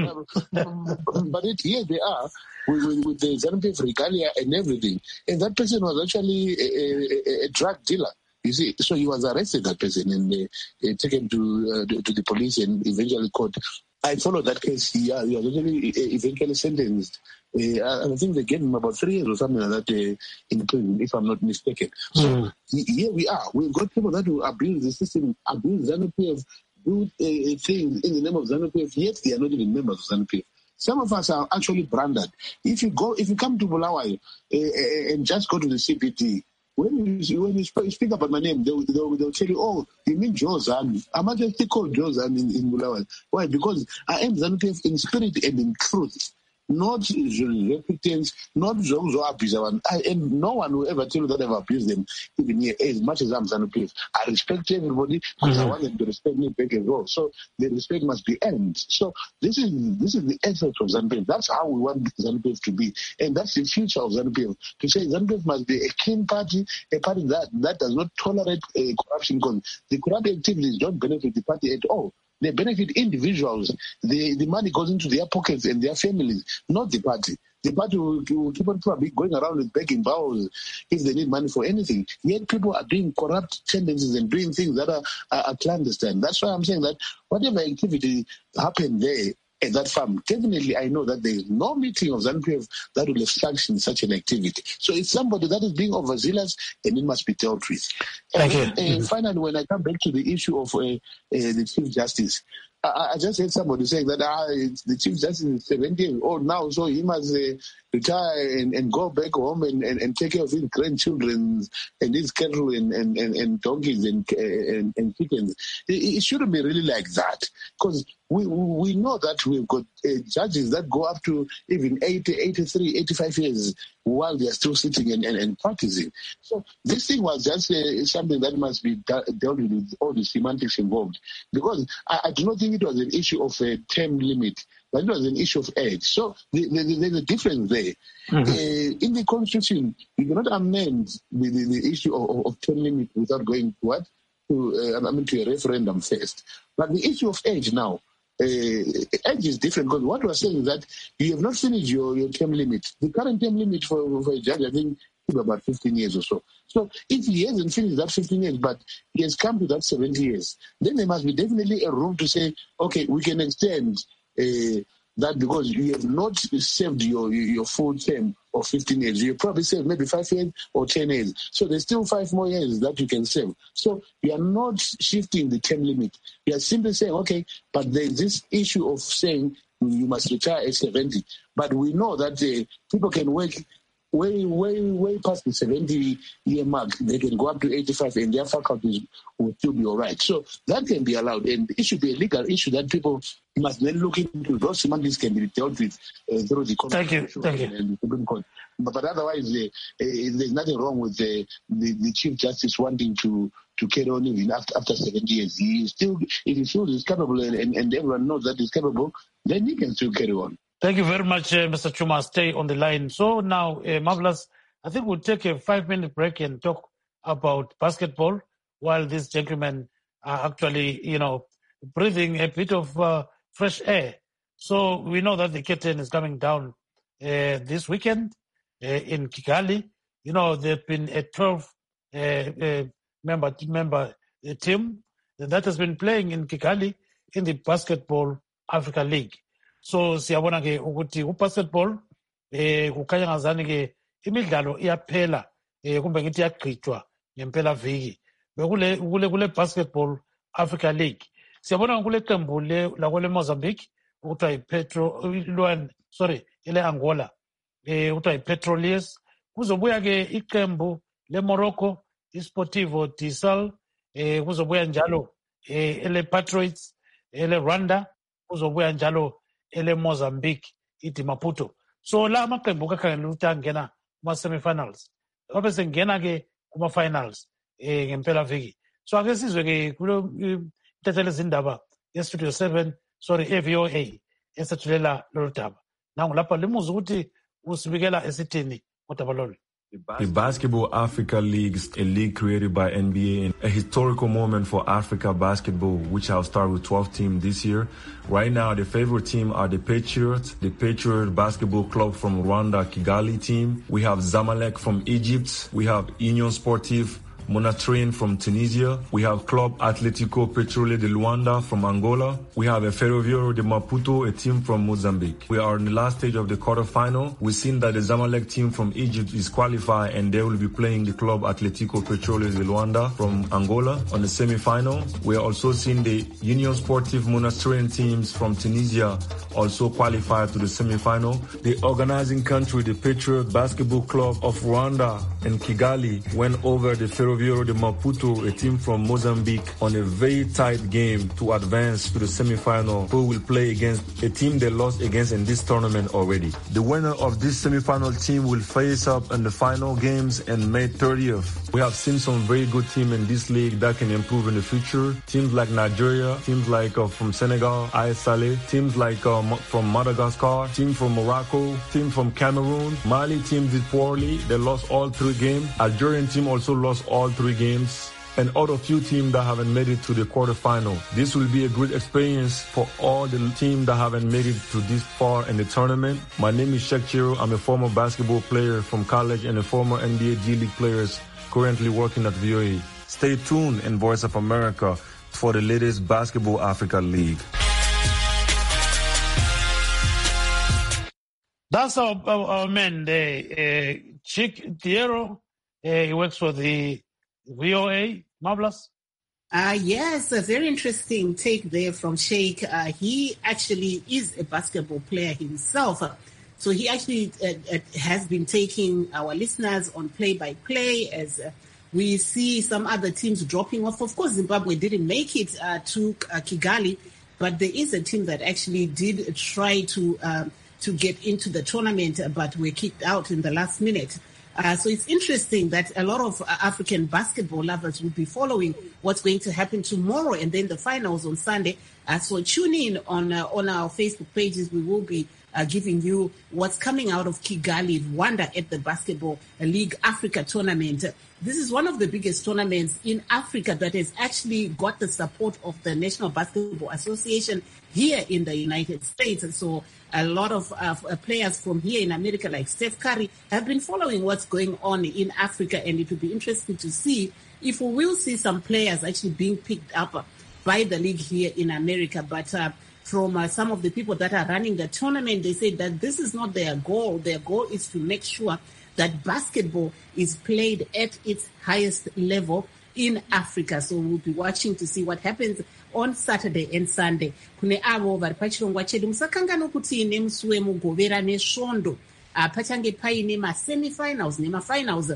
But here they are with the ZANU-PF regalia and everything. And that person was actually a drug dealer. You see, so he was arrested, that person, and taken to the police and eventually caught. I followed that case. He was actually eventually sentenced. I think they gave him about 3 years or something like that in prison, if I'm not mistaken. So here we are. We've got people that will abuse the system, abuse ZANU-PF, do things in the name of ZANU-PF, yet they are not even members of ZANU-PF. Some of us are actually branded. If you come to Bulawayo and just go to the CPD, when you speak about my name, they'll tell you, oh, you mean Joe ZANU. I'm actually called Joe ZANU in Bulawayo. Why? Because I am ZANU-PF in spirit and in truth. Not repentance, not those who abuse one. And no one will ever tell you that I've abused them, even here, as much as I'm ZANU-PF. I respect everybody because I want them to respect me back as well. So the respect must be earned. So this is the essence of ZANU-PF. That's how we want ZANU-PF to be. And that's the future of ZANU-PF. To say ZANU-PF must be a clean party, a party that does not tolerate corruption, because the corrupt activities don't benefit the party at all. They benefit individuals. The money goes into their pockets and their families, not the party. The party will keep on probably going around with begging bowels if they need money for anything. Yet people are doing corrupt tendencies and doing things that are clandestine. That's why I'm saying that whatever activity happened there at that farm, definitely I know that there is no meeting of ZANU-PF that will have sanctioned such an activity. So it's somebody that is being overzealous and it must be dealt with. And finally, when I come back to the issue of the Chief Justice, I just heard somebody saying that the Chief Justice is 70 years old now, so he must retire and go back home and take care of his grandchildren and his cattle and donkeys and chickens. It shouldn't be really like that, because we know that we've got judges that go up to even 80, 83, 85 years while they are still sitting and practicing. So this thing was just something that must be dealt with all the semantics involved, because I do not think it was an issue of a term limit, but it was an issue of age. So there's a difference there. Mm-hmm. In the Constitution, you cannot amend the issue of term limit without going to a referendum first. But the issue of age now, age is different, because what we're saying is that you have not finished your term limit. The current term limit for a judge, I think, is about 15 years or so. So if he hasn't finished that 15 years, but he has come to that 70 years, then there must be definitely a room to say, okay, we can extend that, because you have not served your full term of 15 years. You probably served maybe 5 years or 10 years. So there's still 5 more years that you can serve. So you are not shifting the term limit. You are simply saying, okay, but there's this issue of saying you must retire at 70. But we know that people can work way past the 70-year mark. They can go up to 85 and their faculties will still be all right. So that can be allowed. And it should be a legal issue that people must then look into. Those semantics can be dealt with through the Constitution and the Supreme Court. But otherwise, there's nothing wrong with the Chief Justice wanting to carry on even after 70 years. If he feels he's capable and everyone knows that he's capable, then he can still carry on. Thank you very much, Mr. Chuma. Stay on the line. So now, Marvelous, I think we'll take a 5-minute break and talk about basketball while these gentlemen are actually, breathing a bit of fresh air. So we know that the curtain is coming down this weekend in Kigali. There've been a 12-member team that has been playing in Kigali in the Basketball Africa League. So siyabona ke ukuthi ubasketball kukhanya ngazani ke imidlalo iyaphela kumbe ngithi yagqitshwa ngempela viki bekule Basketball Africa League. Siyabona kule qembu lakole Mozambique ukuthiwa ile Angola ukuthiwa iPetroliers, kuzobuya ke iqembu leMorocco iSportivo de Sal, kuzobuya njalo ele Patriots, ele Rwanda, kuzobuya njalo ele Mozambique ithi Maputo. So la amaqembu kakhangela ukuthi angena kuma semi-finals, babe sengena ke kuma finals ngempela viki. So ake sizwe ke kulo intatheli zindaba yeStudio 7 eVOA esethulela lolu daba. Nangu lapha limuza ukuthi usibikela esithini kodaba lolu. The Basketball Africa League is a league created by NBA, a historical moment for Africa basketball, which will start with 12 teams this year. Right now, the favorite team are the Patriots, the Patriot Basketball Club from Rwanda, Kigali team. We have Zamalek from Egypt. We have Union Sportive Monatrain from Tunisia. We have Club Atletico Petrole de Luanda from Angola. We have a Ferroviario de Maputo, a team from Mozambique. We are in the last stage of the quarterfinal. We've seen that the Zamalek team from Egypt is qualified and they will be playing the Club Atletico Petrole de Luanda from Angola on the semi-final. We are also seeing the Union Sportive Monatrain teams from Tunisia also qualified to the semi-final. The organizing country, the Patriot Basketball Club of Rwanda and Kigali, went over the Ferroviario de Maputo, a team from Mozambique, on a very tight game to advance to the semi-final, who will play against a team they lost against in this tournament already. The winner of this semi-final team will face up in the final games on May 30th. We have seen some very good teams in this league that can improve in the future. Teams like Nigeria, teams like from Senegal, AS Salé, teams like from Madagascar, team from Morocco, team from Cameroon. Mali team did poorly. They lost all 3 games. Algerian team also lost all 3 games. and other few teams that haven't made it to the quarterfinal. This will be a great experience for all the teams that haven't made it to this far in the tournament. My name is Sheikh Chiro. I'm a former basketball player from college and a former NBA G League player currently working at VOA. Stay tuned in Voice of America for the latest Basketball Africa League. That's our man there, Chick Diero. He works for the VOA. Marvelous. Yes, a very interesting take there from Sheikh. He actually is a basketball player himself. So he actually has been taking our listeners on play-by-play as we see some other teams dropping off. Of course, Zimbabwe didn't make it to Kigali, but there is a team that actually did try to get into the tournament, but were kicked out in the last minute. So it's interesting that a lot of African basketball lovers will be following what's going to happen tomorrow and then the finals on Sunday. So tune in on our Facebook pages. We will be giving you what's coming out of Kigali, Rwanda at the Basketball League Africa tournament. This is one of the biggest tournaments in Africa that has actually got the support of the National Basketball Association here in the United States. And so a lot of players from here in America, like Steph Curry, have been following what's going on in Africa, and it will be interesting to see if we will see some players actually being picked up by the league here in America. But from some of the people that are running the tournament, they say that this is not their goal. Their goal is to make sure that basketball is played at its highest level in Africa. So we'll be watching to see what happens on Saturday and Sunday. Kune avo vari pachirongwa chedu musakangana kuti nemusi wemugovera nesvondo pachange paine masemifinals nemafinals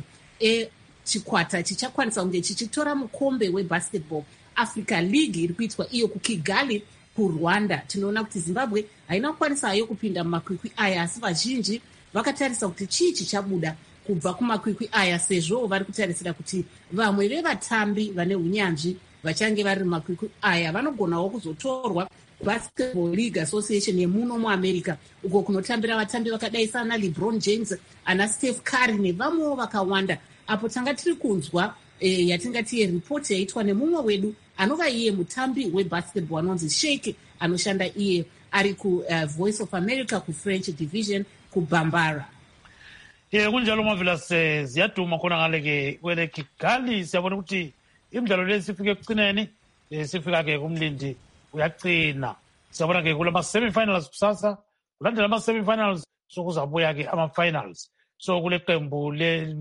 echikwata chichakwanisa kunge chichitora mukombe webasketball Africa League iri kuitwa iyo kukigali kuRwanda. Tinoona kuti Zimbabwe haina kukwanisa hayo kupinda mumakwikwi aya, asi vazhinji vakatarisa kuti chii chichabuda kubva kumakwikwi aya, sezvo vari kutarisira kuti vamwe vevatambi vane unyanzvi vachange vari mumakwikwi aya vanogonawo kuzotorwa Basketball League Association yemuno muAmerica, uko kunotambira vatambi vakadai sana LeBron James, ana Steph Curry nevamwewo vakawanda. Apo tanga tiri kunzwa yatingati report yaitwa nemumwe wedu anova iye mutambi webasketball anonzi Sheikh, anoshanda iye ari Voice of America French Division Bambara. Kunjalo Marvelous, ziyaduma khona ngale kwele Kigali. Siyabona ukuthi imidlalo le sifike ekucineni, sifika ke kumlindi uyaqina. Siyabona ke kula semi-finals kusasa, kulandela ama-semi-finals sokuzabuya ke ama-finals. So kule qembu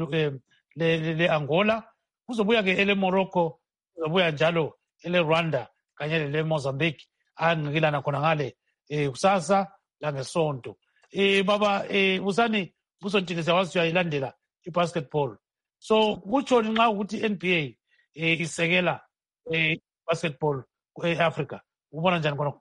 le Angola kuzobuya ke ele Morocco, kuzobuya njalo ele Rwanda kanye le Mozambique angikilana khona ngale kusasa la ngesonto. Baba usani Busontini siyawazi uyayilandela i-basketball. So kutsho nxa ukuthi NBA isekela basketball e-Africa, ubona njani khona?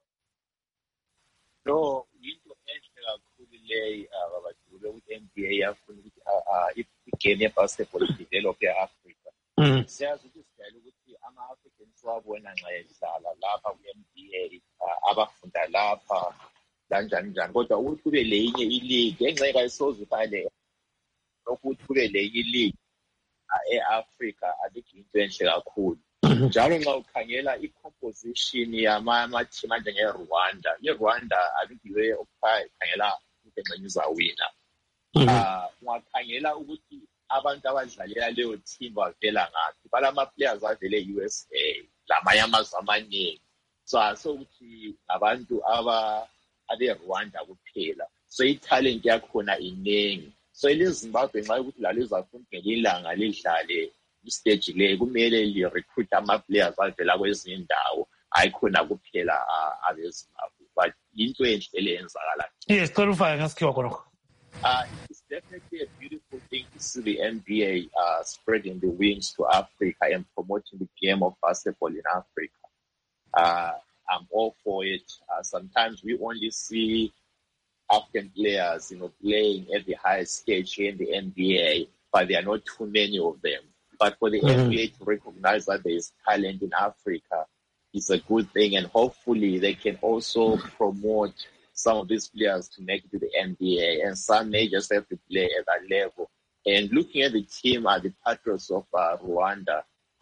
No, into enhle kakhulu leyo babajule ukuthi NBA yafuna ukuthi igame ye-basketball idevelop e-Africa. Siyazi ukuthi sidala ukuthi ama-Africans wabona nxa edlala lapha ku-NBA, abafunda lapha kanjani njani, kodwa ukuthi kube lenye ileague enxa kayisoze ifane ukuthi kube lenye ileague e-Africa alikho into enhle kakhulu. Njalo nxa ukhangela i-composition yama-team anjengeRwanda, iRwanda alikiwe ukukhangela ukuthi enxa izawina. Ungakhangela ukuthi abantu abadlalela leyo team bavela ngaphi, balama-players avele e-USA lamanye amazwe amaningi. So ukuthi abantu abe-Rwanda kuphela, so i-talent yakhona inengi. So eleZimbabwe nxa ukuthi lalo izafuna ngelinye ilanga lidlale istage le, kumele li-recruit ama-players avela kwezinye indawo, ayikhona kuphela abeZimbabwe. But into enhle le yenzakala. Yes, qualifying ngasikhiwa khonokho. It's definitely a beautiful thing to see the NBA spreading the wings to Africa and promoting the game of basketball in Africa. I'm all for it. Sometimes we only see African players, playing at the highest stage here in the NBA, but there are not too many of them. But for the NBA to recognize that there is talent in Africa is a good thing, and hopefully they can also promote some of these players to make it to the NBA, and some may just have to play at that level. And looking at the team, the Patriots of Rwanda,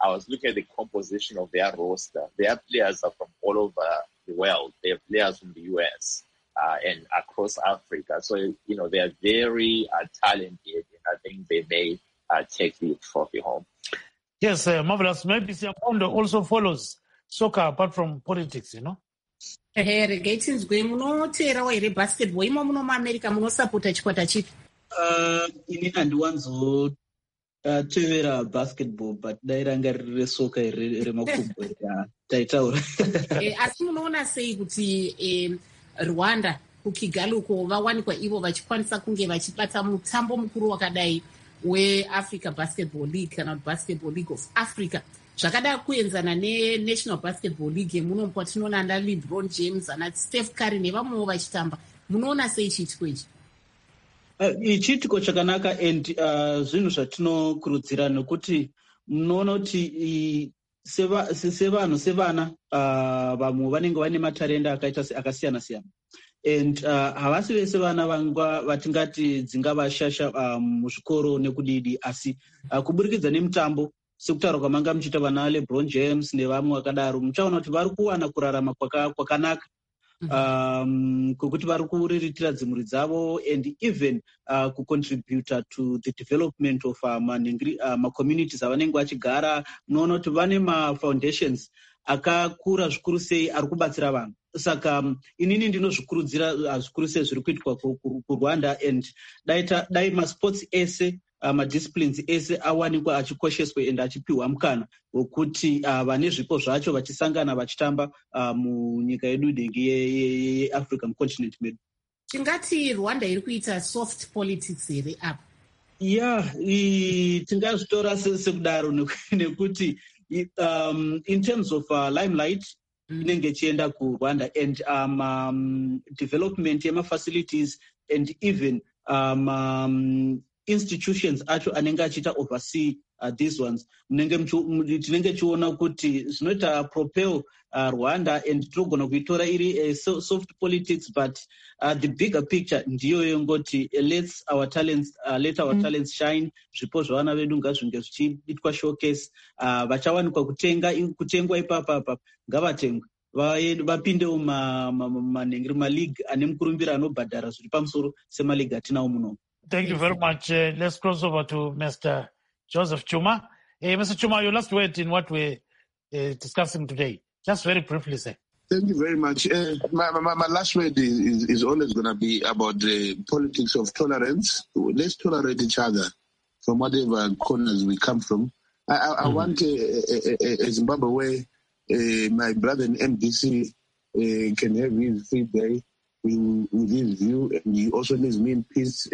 I was looking at the composition of their roster. Their players are from all over the world. They have players from the US and across Africa. So, they are very talented, and I think they may take the trophy home. Yes, marvelous. Maybe Siapondo also follows soccer apart from politics, regatinzwe munoteerawo here basketball imo muno muamerica munosapota chikwata chipi? Ini handiwanzotevera basketball, but dai ranga riri resoka remakumbo taitaura. Asi munoona sei kuti Rwanda kukigali uko vawanikwa ivo vachikwanisa kunge vachibata mutambo mukuru wakadai weAfrica Basketball League kana Basketball League of Africa, zvakada kuenzana neNational Basketball League muno kwatinoona ana LeBron James ana Steph Curry nevamwewo vachitamba, munoona sei chiitiko ichi? Chiitiko chakanaka and zvinhu zvatinokurudzira, nekuti munoona kuti sevana vamwe vanenge vane matarenda akasiyana siyana, and havasi vese vana vatingati dzingavashasha muzvikoro nekudidi, asi kuburikidza nemutambo sekutaura kwamanga muchiita vana LeBron James nevamwe vakadaro, muchaona kuti vari kuwana kurarama kwakanaka, kwekuti vari kuriritira dzimhuri dzavo and even kucontributa to the development of macommunities avanenge vachigara. Munoona kuti vane mafoundations akakura zvikuru sei ari kubatsira vanhu. Saka inini ndinozvikurudzira zvikuru sei zviri kuitwa kuRwanda, and dai masports ese madisciplines ese awanikwa achikosheswa and achipiwa mukana wekuti vane zvipo zvacho vachisangana vachitamba munyika yedu denge yeAfrica mucontinent medu. Tingati Rwanda iri kuita soft politics here apa? Tingazvitora sekudaro nekuti in terms of limelight inenge ichienda kuRwanda, and development yemafacilities and even institutions acho anenge achiita oversee these ones, tinenge chiona kuti zvinoita propel Rwanda, and tinogona kuitora iri soft politics, but the bigger picture ndiyo ngoti let our talents shine. Zvipo zvavana vedu ngazvinge zvichiitwa showcase, vachawanikwa kutengwa ipapa ngavatengwe, vapindewo maleague ane mukurumbira anobhadhara zviri pamusoro semaleague atinawo muno. Thank you very much. Let's cross over to Mr. Joseph Chuma. Mr. Chuma, your last word in what we're discussing today. Just very briefly, sir. Thank you very much. My last word is always going to be about the politics of tolerance. Let's tolerate each other from whatever corners we come from. I want a Zimbabwe where my brother in MDC can have his free day with his view, and he also leaves me in peace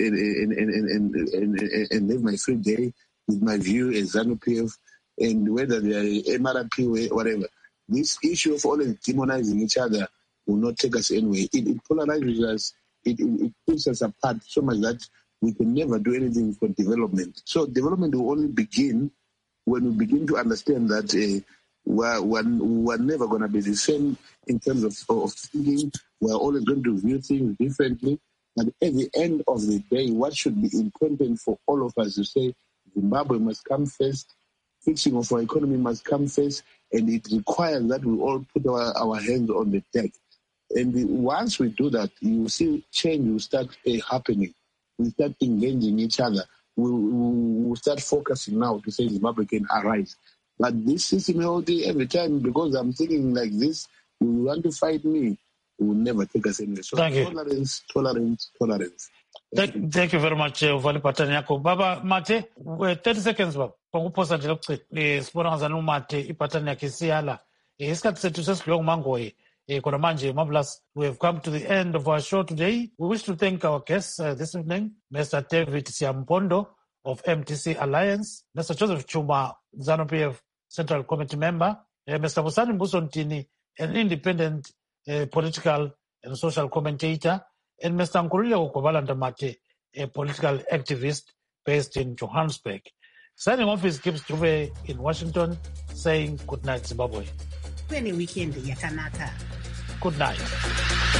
and live my free day with my view as ZANU-PF, and whether they are MRP or whatever. This issue of always demonizing each other will not take us anywhere. It polarizes us. It puts us apart so much that we can never do anything for development. So development will only begin when we begin to understand that we're never going to be the same in terms of thinking. We're always going to view things differently. But at the end of the day, what should be important for all of us to say, Zimbabwe must come first, fixing of our economy must come first, and it requires that we all put our hands on the deck. And once we do that, you will see change will start happening. We start engaging each other. We'll start focusing now to say Zimbabwe can arise. But this system every time, because I'm thinking like this, you want to fight me, it will never take us anywhere. So tolerance. Thank you very much, Uvali Patani yako. Baba Mate, 30 seconds baba. Kwanguposa njelo kuchit. Sibona ngazanu Mate, ipatani yake siyala. Isikati setu sesilongo mangoe. Kona manje, Mablas, we have come to the end of our show today. We wish to thank our guests this evening, Mr. David Siampondo of MTC Alliance, Mr. Joseph Chuma, ZANU-PF Central Committee member, Mr. Busani Mbusontini, an independent political and social commentator, and Mr. Nkurile Ukobalanda Mate, a political activist based in Johannesburg. Signing off is Gibbs Dube in Washington, saying good night, Zimbabwe. Kwenye weekend yakanaka. Good night.